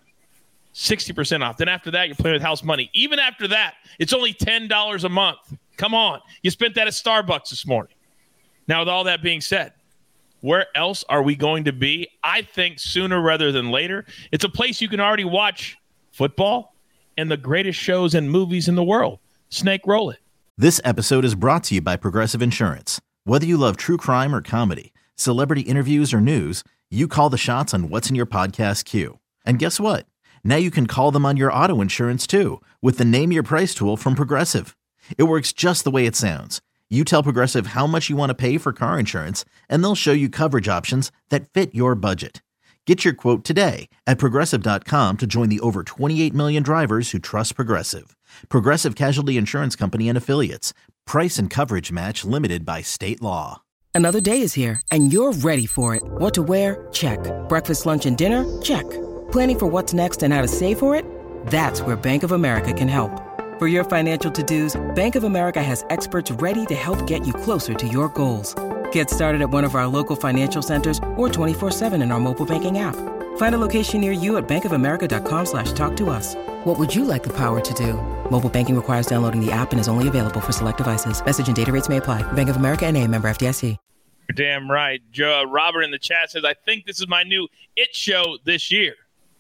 60% off. Then after that, you're playing with house money. Even after that, it's only $10 a month. Come on. You spent that at Starbucks this morning. Now, with all that being said, where else are we going to be? I think sooner rather than later. It's a place you can already watch football and the greatest shows and movies in the world. Snake, roll it. This episode is brought to you by Progressive Insurance. Whether you love true crime or comedy, celebrity interviews or news, you call the shots on what's in your podcast queue. And guess what? Now you can call them on your auto insurance too with the Name Your Price tool from Progressive. It works just the way it sounds. You tell Progressive how much you want to pay for car insurance, and they'll show you coverage options that fit your budget. Get your quote today at Progressive.com to join the over 28 million drivers who trust Progressive. Progressive Casualty Insurance Company and Affiliates. Price and coverage match limited by state law. Another day is here, and you're ready for it. What to wear? Check. Breakfast, lunch, and dinner? Check. Planning for what's next and how to save for it? That's where Bank of America can help. For your financial to-dos, Bank of America has experts ready to help get you closer to your goals. Get started at one of our local financial centers or 24/7 in our mobile banking app. Find a location near you at bankofamerica.com/talktous. What would you like the power to do? Mobile banking requires downloading the app and is only available for select devices. Message and data rates may apply. Bank of America NA, member FDIC. You're damn right. Robert in the chat says, I think this is my new It show this year.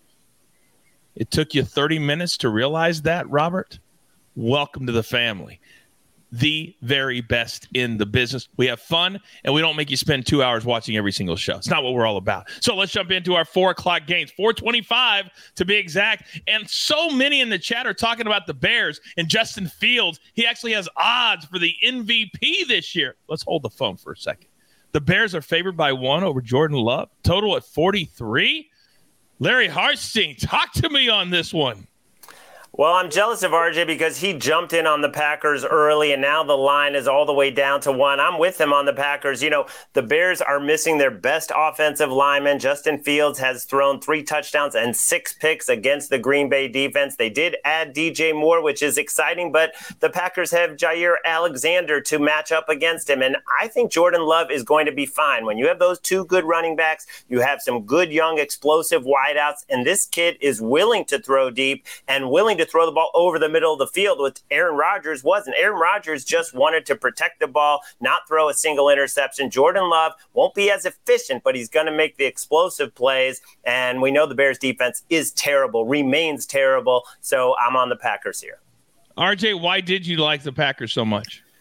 It took you 30 minutes to realize that, Robert? Welcome to the family. The very best in the business. We have fun, and we don't make you spend 2 hours watching every single show. It's not what we're all about. So let's jump into our 4 o'clock games, 4:25 to be exact. And so many in the chat are talking about the Bears and Justin Fields. He actually has odds for the MVP this year. Let's hold the phone for a second. The Bears are favored by 1 over Jordan Love. Total at 43. Larry Hartstein, talk to me on this one. Well, I'm jealous of RJ because he jumped in on the Packers early, and now the line is all the way down to 1. I'm with him on the Packers. You know, the Bears are missing their best offensive lineman. Justin Fields has thrown 3 touchdowns and 6 picks against the Green Bay defense. They did add DJ Moore, which is exciting, but the Packers have Jair Alexander to match up against him, and I think Jordan Love is going to be fine. When you have those 2 good running backs, you have some good, young, explosive wideouts, and this kid is willing to throw deep and willing to throw the ball over the middle of the field, which Aaron Rodgers wasn't. Aaron Rodgers just wanted to protect the ball, not throw a single interception. Jordan Love won't be as efficient, but he's going to make the explosive plays. And we know the Bears defense is terrible, remains terrible. So I'm on the Packers here. RJ, why did you like the Packers so much?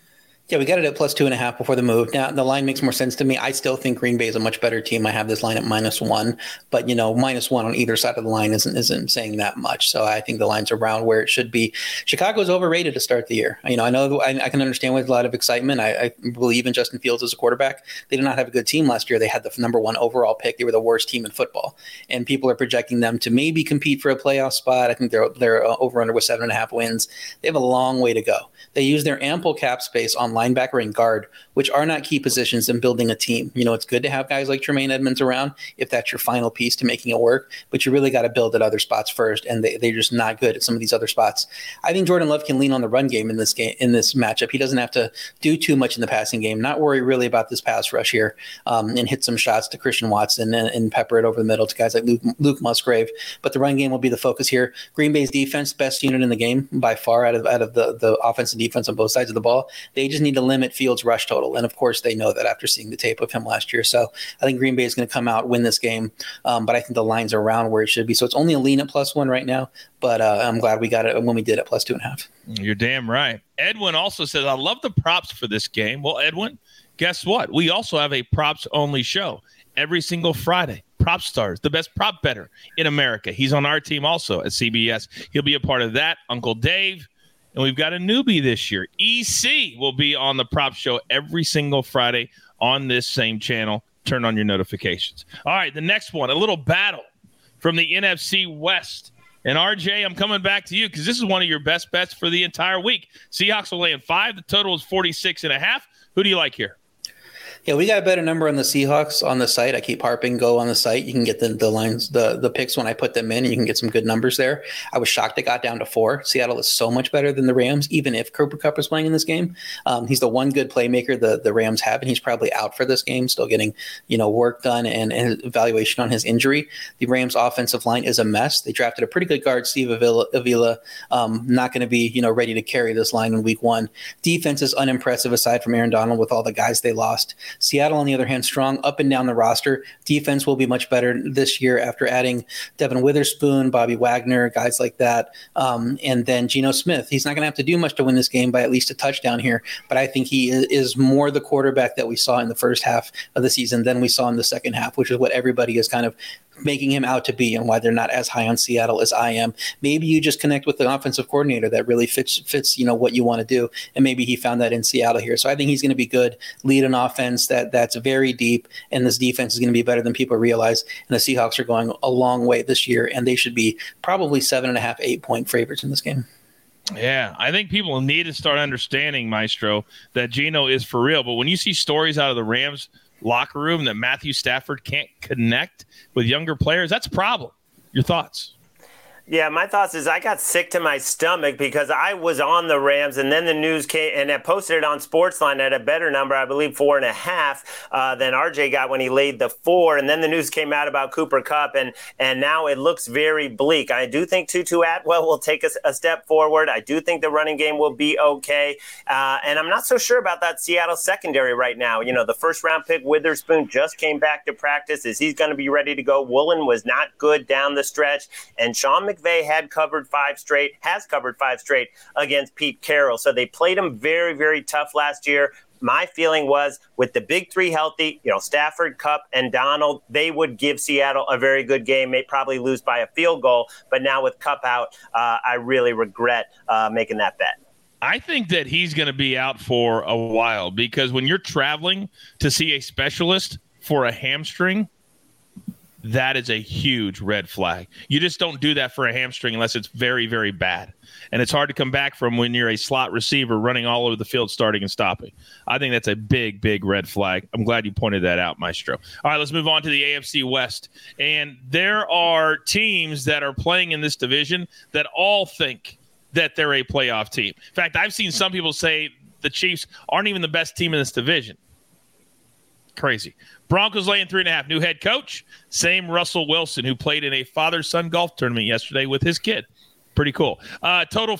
Yeah, we got it at plus 2.5 before the move. Now, the line makes more sense to me. I still think Green Bay is a much better team. I have this line at -1, but, -1 on either side of the line isn't saying that much. So I think the line's around where it should be. Chicago's overrated to start the year. I know I can understand with a lot of excitement. I believe in Justin Fields as a quarterback. They did not have a good team last year. They had the number 1 overall pick. They were the worst team in football. And people are projecting them to maybe compete for a playoff spot. I think they're over-under with 7.5 wins. They have a long way to go. They use their ample cap space on linebacker and guard, which are not key positions in building a team. It's good to have guys like Tremaine Edmonds around if that's your final piece to making it work, but you really got to build at other spots first, and they're just not good at some of these other spots. I think Jordan Love can lean on the run game in this matchup. He doesn't have to do too much in the passing game, not worry really about this pass rush here, and hit some shots to Christian Watson and pepper it over the middle to guys like Luke Musgrave, but the run game will be the focus here. Green Bay's defense, best unit in the game by far out of the offense and defense on both sides of the ball. They just need to limit Fields' rush total. And of course, they know that after seeing the tape of him last year. So I think Green Bay is going to come out, win this game. But I think the line's around where it should be. So it's only a lean at +1 right now. But I'm glad we got it when we did at +2.5. You're damn right. Edwin also says, I love the props for this game. Well, Edwin, guess what? We also have a props only show every single Friday. Prop Stars, the best prop bettor in America. He's on our team also at CBS. He'll be a part of that. Uncle Dave. And we've got a newbie this year. EC will be on the prop show every single Friday on this same channel. Turn on your notifications. All right, the next one, a little battle from the NFC West. And RJ, I'm coming back to you because this is one of your best bets for the entire week. Seahawks will lay in 5. The total is 46.5. Who do you like here? Yeah, we got a better number on the Seahawks on the site. I keep harping go on the site. You can get the lines, the picks when I put them in, and you can get some good numbers there. I was shocked it got down to 4. Seattle is so much better than the Rams, even if Cooper Kupp is playing in this game. He's the one good playmaker the Rams have, and he's probably out for this game, still getting work done and evaluation on his injury. The Rams' offensive line is a mess. They drafted a pretty good guard, Steve Avila, not going to be ready to carry this line in week 1. Defense is unimpressive aside from Aaron Donald with all the guys they lost. Seattle, on the other hand, strong up and down the roster. Defense will be much better this year after adding Devin Witherspoon, Bobby Wagner, guys like that. And then Geno Smith. He's not going to have to do much to win this game by at least a touchdown here, but I think he is more the quarterback that we saw in the first half of the season than we saw in the second half, which is what everybody is kind of making him out to be and why they're not as high on Seattle as I am. Maybe you just connect with the offensive coordinator that really fits what you want to do, and maybe he found that in Seattle here. So I think he's going to be good, lead an offense that's very deep, and this defense is going to be better than people realize, and the Seahawks are going a long way this year, and they should be probably 7.5, 8-point favorites in this game. Yeah, I think people need to start understanding, Maestro, that Geno is for real. But when you see stories out of the Rams locker room that Matthew Stafford can't connect with younger players, that's a problem. Your thoughts? Yeah, my thoughts is I got sick to my stomach because I was on the Rams, and then the news came, and I posted it on Sportsline at a better number, I believe 4.5 than RJ got when he laid the 4, and then the news came out about Cooper Kupp, and now it looks very bleak. I do think Tutu Atwell will take a step forward. I do think the running game will be okay, and I'm not so sure about that Seattle secondary right now. The first-round pick Witherspoon just came back to practice. Is he going to be ready to go? Woolen was not good down the stretch, and Sean McVay has covered 5 straight against Pete Carroll. So they played him very, very tough last year. My feeling was with the big 3 healthy, Stafford, Kupp, and Donald, they would give Seattle a very good game, may probably lose by a field goal. But now with Kupp out, I really regret making that bet. I think that he's going to be out for a while because when you're traveling to see a specialist for a hamstring, that is a huge red flag. You just don't do that for a hamstring unless it's very, very bad. And it's hard to come back from when you're a slot receiver running all over the field, starting and stopping. I think that's a big, big red flag. I'm glad you pointed that out, Maestro. All right, let's move on to the AFC West. And there are teams that are playing in this division that all think that they're a playoff team. In fact, I've seen some people say the Chiefs aren't even the best team in this division. Crazy. Broncos laying 3.5. New head coach, same Russell Wilson, who played in a father-son golf tournament yesterday with his kid. Pretty cool. Total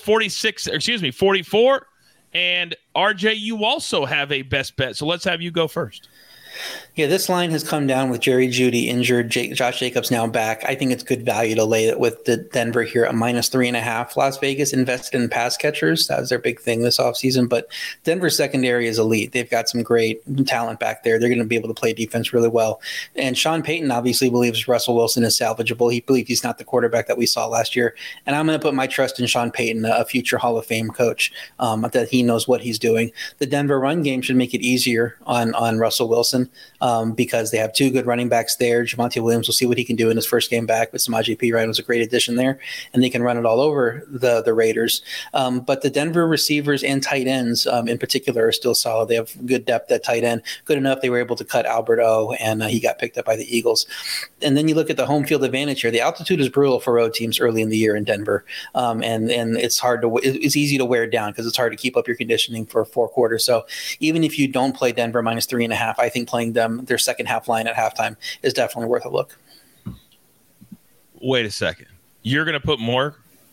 44. And RJ, you also have a best bet. So let's have you go first. Yeah, this line has come down with Jerry Jeudy injured, Josh Jacobs now back. I think it's good value to lay it with the Denver here at -3.5. Las Vegas invested in pass catchers. That was their big thing this offseason. But Denver's secondary is elite. They've got some great talent back there. They're going to be able to play defense really well. And Sean Payton obviously believes Russell Wilson is salvageable. He believes he's not the quarterback that we saw last year. And I'm going to put my trust in Sean Payton, a future Hall of Fame coach, that he knows what he's doing. The Denver run game should make it easier on Russell Wilson. Because they have two good running backs there. Javonte Williams will see what he can do in his first game back, but Samaje Perine was a great addition there, and they can run it all over the Raiders. But the Denver receivers and tight ends in particular are still solid. They have good depth at tight end, good enough they were able to cut Albert O, and he got picked up by the Eagles. And then you look at the home field advantage here. The altitude is brutal for road teams early in the year in Denver, and it's it's easy to wear down because it's hard to keep up your conditioning for 4 quarters. So even if you don't play Denver -3.5, I think playing them their second half line at halftime is definitely worth a look. Wait a second. You're going to put more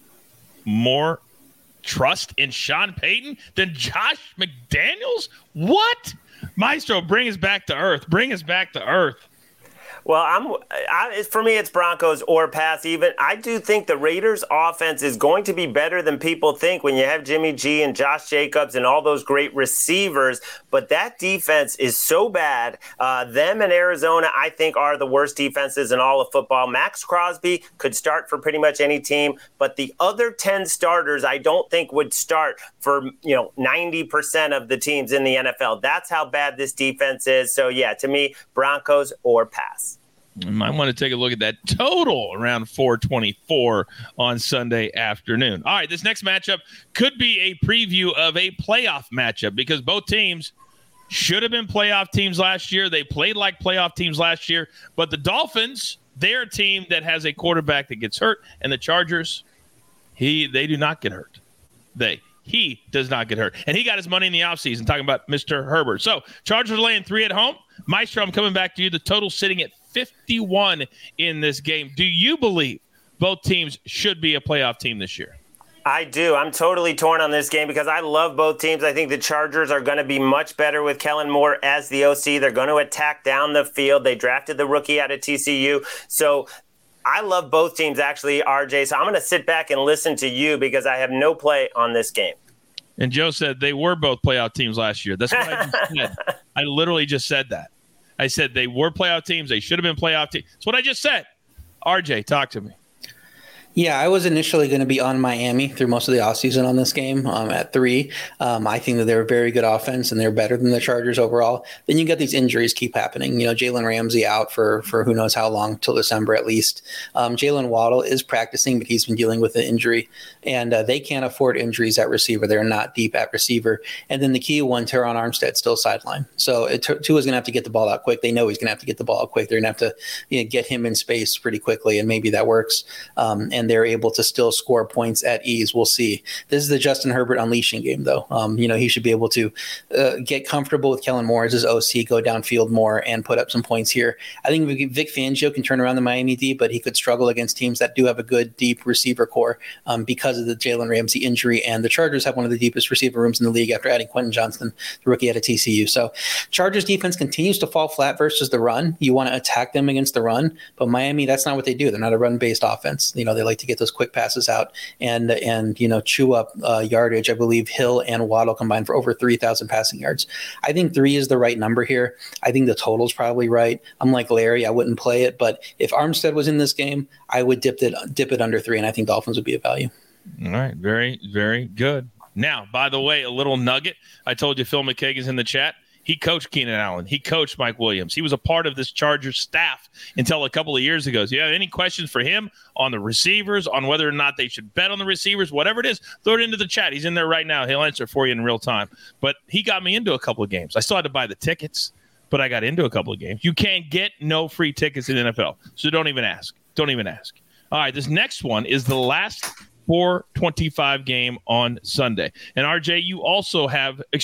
trust in Sean Payton than Josh McDaniels? What? Maestro, bring us back to earth. Bring us back to earth. Well, for me, it's Broncos or pass even. I do think the Raiders' offense is going to be better than people think when you have Jimmy G and Josh Jacobs and all those great receivers. But that defense is so bad. Them and Arizona, I think, are the worst defenses in all of football. Max Crosby could start for pretty much any team, but the other 10 starters I don't think would start for 90% of the teams in the NFL. That's how bad this defense is. So, yeah, to me, Broncos or pass. You might want to take a look at that total around 424 on Sunday afternoon. All right, this next matchup could be a preview of a playoff matchup because both teams should have been playoff teams last year. They played like playoff teams last year, but the Dolphins, they're a team that has a quarterback that gets hurt, and the Chargers, they do not get hurt. He does not get hurt. And he got his money in the offseason, talking about Mr. Herbert. So Chargers are laying 3 at home. Maestro, I'm coming back to you. The total sitting at 51 in this game. Do you believe both teams should be a playoff team this year? I do. I'm totally torn on this game because I love both teams. I think the Chargers are going to be much better with Kellen Moore as the OC. They're going to attack down the field. They drafted the rookie out of TCU. So I love both teams, actually, RJ. So I'm going to sit back and listen to you because I have no play on this game. And Joe said they were both playoff teams last year. That's what I just said. I literally just said that. I said they were playoff teams. They should have been playoff teams. That's what I just said. RJ, talk to me. Yeah, I was initially going to be on Miami through most of the offseason on this game at 3. I think that they're a very good offense and they're better than the Chargers overall. Then you got these injuries keep happening. Jalen Ramsey out for who knows how long, till December at least. Jalen Waddle is practicing, but he's been dealing with an injury. And they can't afford injuries at receiver. They're not deep at receiver. And then the key one, Teron Armstead, still sidelined. So Tua's going to have to get the ball out quick. They know he's going to have to get the ball out quick. They're going to have to get him in space pretty quickly, and maybe that works. And they're able to still score points at ease. We'll see. This is the Justin Herbert unleashing game, though. He should be able to get comfortable with Kellen Moore as his OC, go downfield more, and put up some points here. I think Vic Fangio can turn around the Miami D, but he could struggle against teams that do have a good, deep receiver core because of the Jalen Ramsey injury. And the Chargers have one of the deepest receiver rooms in the league after adding Quentin Johnston, the rookie out of TCU. So Chargers defense continues to fall flat versus the run. You want to attack them against the run, but Miami, that's not what they do. They're not a run-based offense. They like to get those quick passes out and chew up yardage. I believe Hill and Waddle combined for over 3,000 passing yards. I think 3 is the right number here. I think the total's probably right. I'm like Larry, I wouldn't play it, but if Armstead was in this game, I would dip it under 3, and I think Dolphins would be a value. All right, very, very good. Now, by the way, a little nugget. I told you Phil McKagan's in the chat. He coached Keenan Allen. He coached Mike Williams. He was a part of this Chargers staff until a couple of years ago. So you have any questions for him on the receivers, on whether or not they should bet on the receivers, whatever it is, throw it into the chat. He's in there right now. He'll answer for you in real time. But he got me into a couple of games. I still had to buy the tickets, but I got into a couple of games. You can't get no free tickets in the NFL, so don't even ask. Don't even ask. All right, this next one is the last 4:25 game on Sunday. And, RJ, you also have –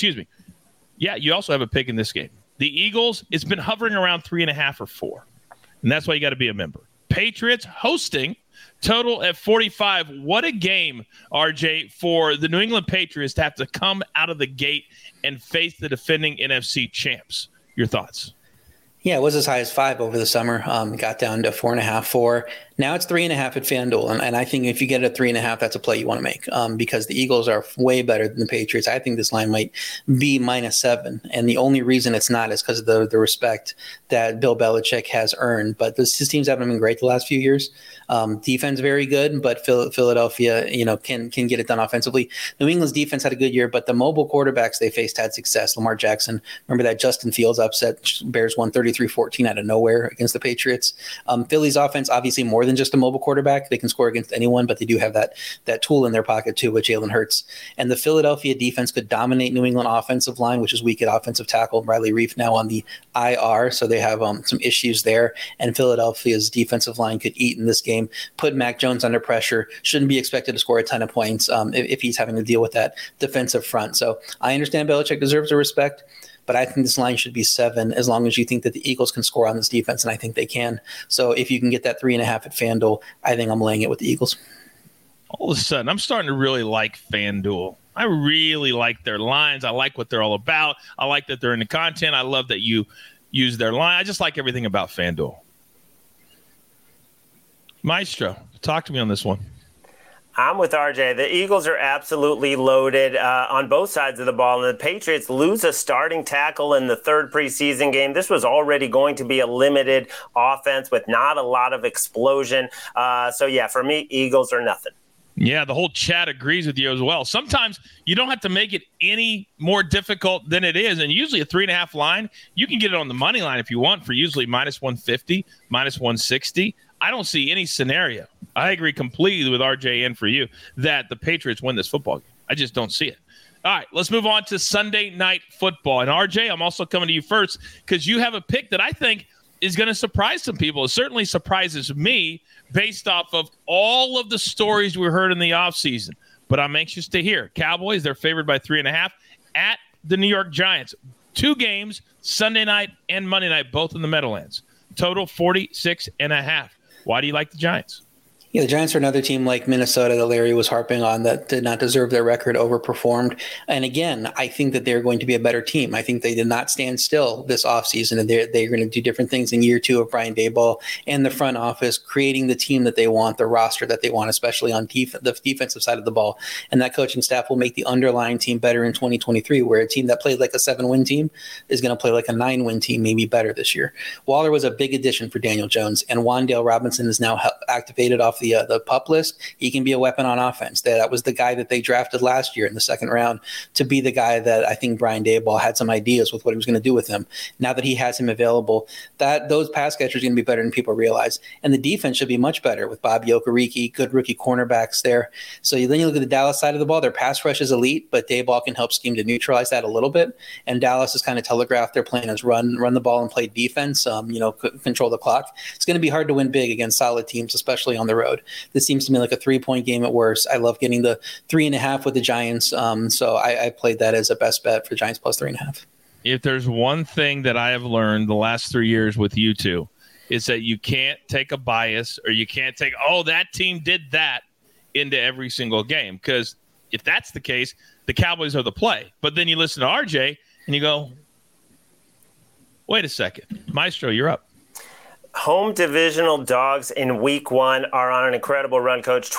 you also have a pick in this game. The Eagles, it's been hovering around 3.5 or 4. And that's why you got to be a member. Patriots hosting, total at 45. What a game, RJ, for the New England Patriots to have to come out of the gate and face the defending NFC champs. Your thoughts? Yeah, it was as high as 5 over the summer. Got down to 4.5, 4. Now it's 3.5 at FanDuel. And I think if you get it at 3.5, that's a play you want to make because the Eagles are way better than the Patriots. I think this line might be -7. And the only reason it's not is because of the respect that Bill Belichick has earned. But his teams haven't been great the last few years. Defense very good, but Philadelphia, can get it done offensively. New England's defense had a good year, but the mobile quarterbacks they faced had success. Lamar Jackson, remember that Justin Fields upset Bears won 33-14 out of nowhere against the Patriots. Philly's offense, obviously more than just a mobile quarterback. They can score against anyone, but they do have that tool in their pocket too with Jalen Hurts. And the Philadelphia defense could dominate New England offensive line, which is weak at offensive tackle. Riley Reif now on the IR, so they have some issues there. And Philadelphia's defensive line could eat in this game, put Mac Jones under pressure. Shouldn't be expected to score a ton of points if he's having to deal with that defensive front. So I understand Belichick deserves the respect, but I think this line should be 7 as long as you think that the Eagles can score on this defense, and I think they can. So if you can get that 3.5 at FanDuel, I think I'm laying it with the Eagles. All of a sudden, I'm starting to really like FanDuel. I really like their lines. I like what they're all about. I like that they're in the content. I love that you use their line. I just like everything about FanDuel. Maestro, talk to me on this one. I'm with RJ. The Eagles are absolutely loaded on both sides of the ball, and the Patriots lose a starting tackle in the third preseason game. This was already going to be a limited offense with not a lot of explosion. For me, Eagles are nothing. Yeah, the whole chat agrees with you as well. Sometimes you don't have to make it any more difficult than it is, and usually a 3.5 line, you can get it on the money line if you want for usually -150, -160. I don't see any scenario. I agree completely with RJ and for you that the Patriots win this football game. I just don't see it. All right, let's move on to Sunday Night Football. And RJ, I'm also coming to you first because you have a pick that I think is going to surprise some people. It certainly surprises me based off of all of the stories we heard in the offseason. But I'm anxious to hear. Cowboys, they're favored by 3.5 at the New York Giants. 2 games, Sunday night and Monday night, both in the Meadowlands. Total 46.5. Why do you like the Giants? Yeah, the Giants are another team like Minnesota that Larry was harping on that did not deserve their record, overperformed. And again, I think that they're going to be a better team. I think they did not stand still this offseason, and they're going to do different things in year 2 of Brian Daboll and the front office, creating the team that they want, the roster that they want, especially on the defensive side of the ball. And that coaching staff will make the underlying team better in 2023, where a team that played like a 7-win team is going to play like a 9-win team, maybe better this year. Waller was a big addition for Daniel Jones, and Wan'Dale Robinson is now activated off the PUP list. He can be a weapon on offense. That was the guy that they drafted last year in the 2nd round to be the guy that I think Brian Daboll had some ideas with what he was going to do with him. Now that he has him available, that those pass catchers are going to be better than people realize. And the defense should be much better with Bobby Okereke, good rookie cornerbacks there. So then you look at the Dallas side of the ball, their pass rush is elite, but Daboll can help scheme to neutralize that a little bit. And Dallas has kind of telegraphed their plan as run the ball and play defense, control the clock. It's going to be hard to win big against solid teams, especially on the road. This seems to me like a 3-point game at worst. I love getting the 3.5 with the Giants. So I played that as a best bet for Giants plus 3.5. If there's one thing that I have learned the last 3 years with you two, is that you can't take a bias or you can't take, that team did that into every single game. Because if that's the case, the Cowboys are the play. But then you listen to RJ and you go, wait a second. Maestro, you're up. Home divisional dogs in week 1 are on an incredible run, Coach.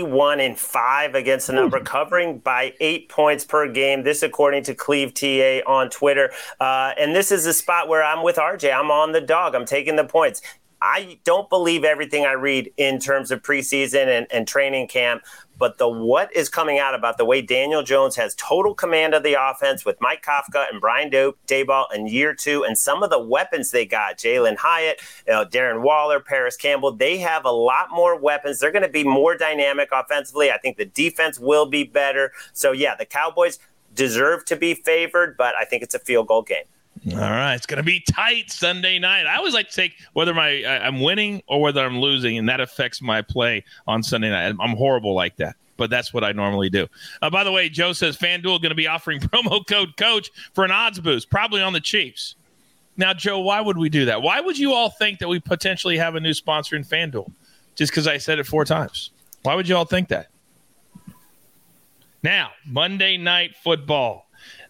21-5 against the number, covering by 8 points per game. This, according to Cleve TA on Twitter. And this is a spot where I'm with RJ. I'm on the dog. I'm taking the points. I don't believe everything I read in terms of preseason and training camp, but what is coming out about the way Daniel Jones has total command of the offense with Mike Kafka and Brian Daboll in year 2, and some of the weapons they got, Jalen Hyatt, Darren Waller, Paris Campbell, they have a lot more weapons. They're going to be more dynamic offensively. I think the defense will be better. So, yeah, the Cowboys deserve to be favored, but I think it's a field goal game. All right, it's going to be tight Sunday night. I always like to take whether I'm winning or whether I'm losing, and that affects my play on Sunday night. I'm horrible like that, but that's what I normally do. By the way, Joe says FanDuel going to be offering promo code COACH for an odds boost, probably on the Chiefs. Now, Joe, why would we do that? Why would you all think that we potentially have a new sponsor in FanDuel? Just because I said it 4 times. Why would you all think that? Now, Monday Night Football.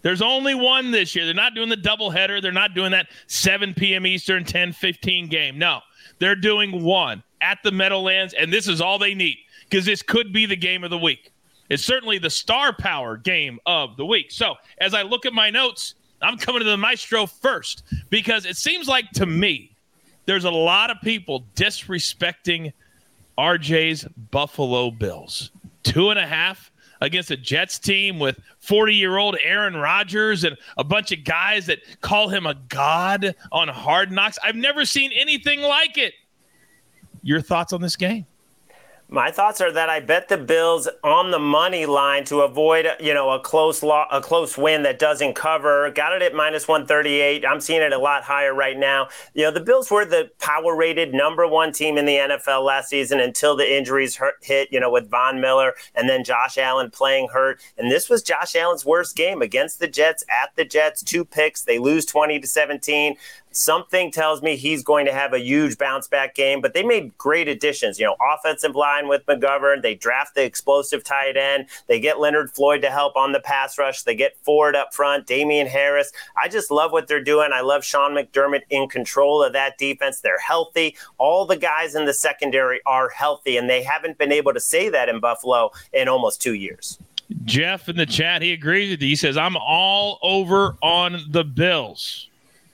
There's only one this year. They're not doing the doubleheader. They're not doing that 7 p.m. Eastern, 10:15 game. No, they're doing one at the Meadowlands, and this is all they need because this could be the game of the week. It's certainly the star power game of the week. So as I look at my notes, I'm coming to the Maestro first because it seems like to me there's a lot of people disrespecting RJ's Buffalo Bills. 2.5 against a Jets team with 40-year-old Aaron Rodgers and a bunch of guys that call him a god on Hard Knocks. I've never seen anything like it. Your thoughts on this game? My thoughts are that I bet the Bills on the money line to avoid, a close win that doesn't cover. Got it at -138. I'm seeing it a lot higher right now. The Bills were the power-rated number 1 team in the NFL last season until the injuries hit, with Von Miller and then Josh Allen playing hurt. And this was Josh Allen's worst game against the Jets, at the Jets, 2 picks. They lose 20-17. Something tells me he's going to have a huge bounce-back game, but they made great additions. Offensive line with McGovern. They draft the explosive tight end. They get Leonard Floyd to help on the pass rush. They get Ford up front, Damian Harris. I just love what they're doing. I love Sean McDermott in control of that defense. They're healthy. All the guys in the secondary are healthy, and they haven't been able to say that in Buffalo in almost 2 years. Jeff in the chat, he agrees with you. He says, I'm all over on the Bills.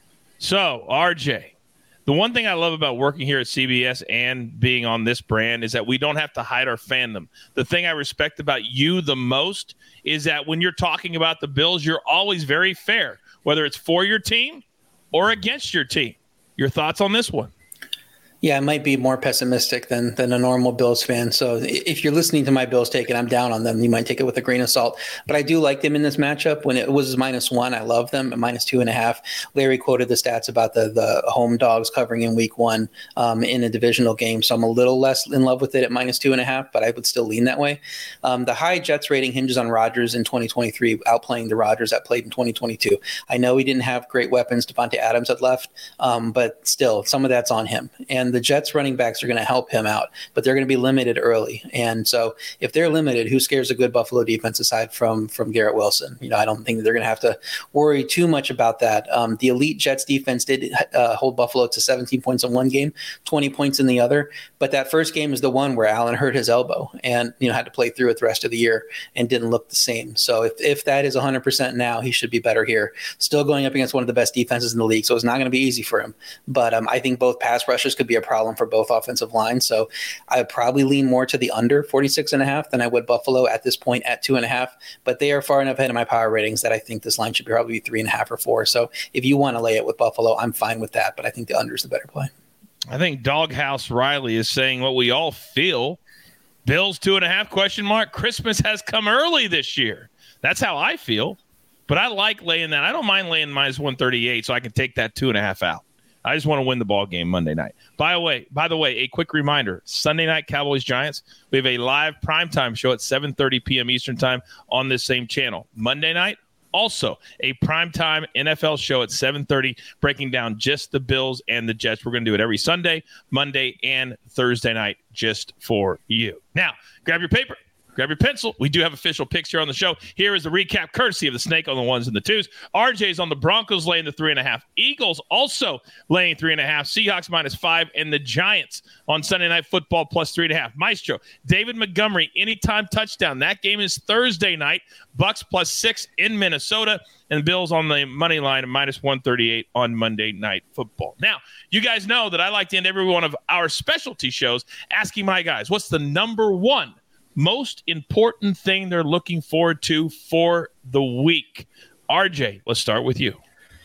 So, RJ, the one thing I love about working here at CBS and being on this brand is that we don't have to hide our fandom. The thing I respect about you the most is that when you're talking about the Bills, you're always very fair, whether it's for your team or against your team. Your thoughts on this one? Yeah, I might be more pessimistic than a normal Bills fan. So if you're listening to my Bills take and I'm down on them, you might take it with a grain of salt. But I do like them in this matchup. When it was -1, I love them at -2.5. Larry quoted the stats about the home dogs covering in week 1 in a divisional game. So I'm a little less in love with it at -2.5, but I would still lean that way. The high Jets rating hinges on Rodgers in 2023, outplaying the Rodgers that played in 2022. I know he didn't have great weapons. Devontae Adams had left, but still, some of that's on him. And the Jets running backs are going to help him out, but they're going to be limited early. And so if they're limited, who scares a good Buffalo defense aside from Garrett Wilson? I don't think they're going to have to worry too much about that. The elite Jets defense did hold Buffalo to 17 points in one game, 20 points in the other. But that first game is the one where Allen hurt his elbow and had to play through it the rest of the year and didn't look the same. So if that is 100% now, he should be better here. Still going up against one of the best defenses in the league, so it's not going to be easy for him. But I think both pass rushes could be a problem for both offensive lines. So I would probably lean more to the under 46.5 than I would Buffalo at this point at 2.5. But they are far enough ahead of my power ratings that I think this line should probably be 3.5 or 4. So if you want to lay it with Buffalo, I'm fine with that. But I think the under is the better play. I think Doghouse Riley is saying what we all feel. Bills 2.5 ? Christmas has come early this year. That's how I feel. But I like laying that. I don't mind laying -138, so I can take that 2.5 out. I just want to win the ball game Monday night. By the way, a quick reminder, Sunday night Cowboys-Giants, we have a live primetime show at 7:30 p.m. Eastern time on this same channel. Monday night, also a primetime NFL show at 7:30, breaking down just the Bills and the Jets. We're going to do it every Sunday, Monday, and Thursday night just for you. Now, grab your paper. Grab your pencil. We do have official picks here on the show. Here is the recap, courtesy of the Snake on the 1s and the 2s. RJ's on the Broncos laying the 3.5. Eagles also laying 3.5. Seahawks -5. And the Giants on Sunday Night Football +3.5. Maestro, David Montgomery, anytime touchdown. That game is Thursday night. Bucks +6 in Minnesota. And Bills on the money line at -138 on Monday Night Football. Now, you guys know that I like to end every one of our specialty shows asking my guys, what's the number one most important thing they're looking forward to for the week? RJ, let's start with you.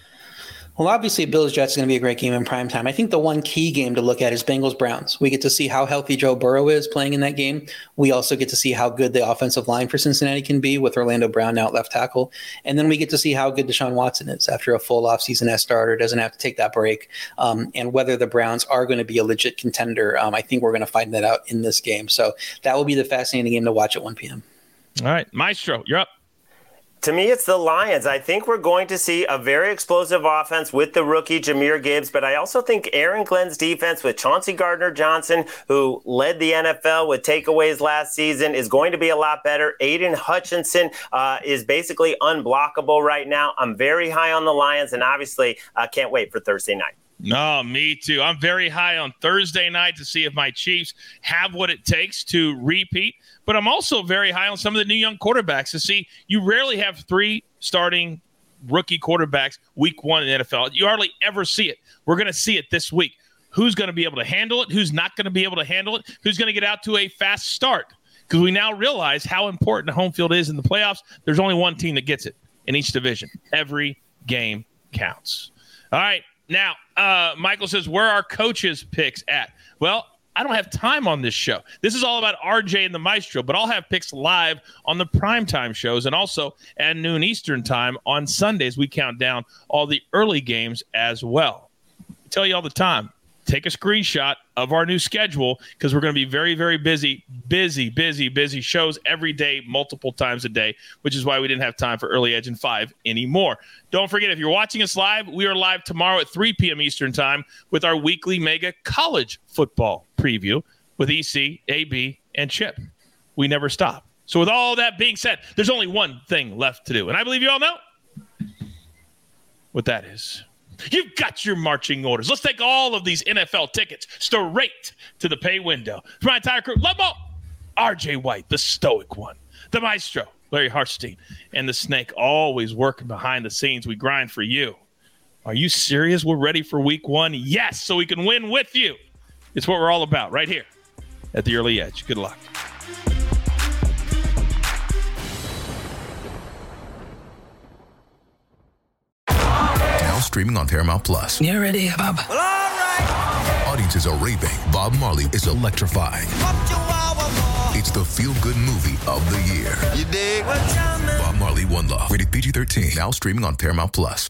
Well, obviously, Bills-Jets is going to be a great game in primetime. I think the one key game to look at is Bengals-Browns. We get to see how healthy Joe Burrow is playing in that game. We also get to see how good the offensive line for Cincinnati can be with Orlando Brown now at left tackle. And then we get to see how good Deshaun Watson is after a full offseason as starter, doesn't have to take that break. And whether the Browns are going to be a legit contender, I think we're going to find that out in this game. So that will be the fascinating game to watch at 1 p.m. All right, Maestro, you're up. To me, it's the Lions. I think we're going to see a very explosive offense with the rookie Jahmyr Gibbs, but I also think Aaron Glenn's defense with Chauncey Gardner-Johnson, who led the NFL with takeaways last season, is going to be a lot better. Aiden Hutchinson is basically unblockable right now. I'm very high on the Lions, and obviously I can't wait for Thursday night. No, me too. I'm very high on Thursday night to see if my Chiefs have what it takes to repeat. But I'm also very high on some of the new young quarterbacks to see. You rarely have 3 starting rookie quarterbacks week 1 in the NFL. You hardly ever see it. We're going to see it this week. Who's going to be able to handle it? Who's not going to be able to handle it? Who's going to get out to a fast start? Because we now realize how important home field is in the playoffs. There's only one team that gets it in each division. Every game counts. All right. Now, Michael says, where are coaches' picks at? Well, I don't have time on this show. This is all about RJ and the Maestro, but I'll have picks live on the primetime shows and also at noon Eastern time on Sundays. We count down all the early games as well. I tell you all the time, take a screenshot of our new schedule because we're going to be very, very busy shows every day, multiple times a day, which is why we didn't have time for Early Edge and 5 anymore. Don't forget, if you're watching us live, we are live tomorrow at 3 p.m. Eastern time with our weekly mega college football preview with EC, AB, and Chip. We never stop. So with all that being said, there's only one thing left to do, and I believe you all know what that is. You've got your marching orders. Let's take all of these NFL tickets straight to the pay window. For my entire crew, Lobo, RJ White, the stoic one, the Maestro, Larry Hartstein, and the Snake, always working behind the scenes. We grind for you. Are you serious? We're ready for week 1? Yes, so we can win with you. It's what we're all about right here at the Early Edge. Good luck. Streaming on Paramount Plus. You ready, Bob? Well, all right. Audiences are raving. Bob Marley is electrifying. It's the feel-good movie of the year. You dig? Bob Marley, One Love. Rated PG-13. Now streaming on Paramount Plus.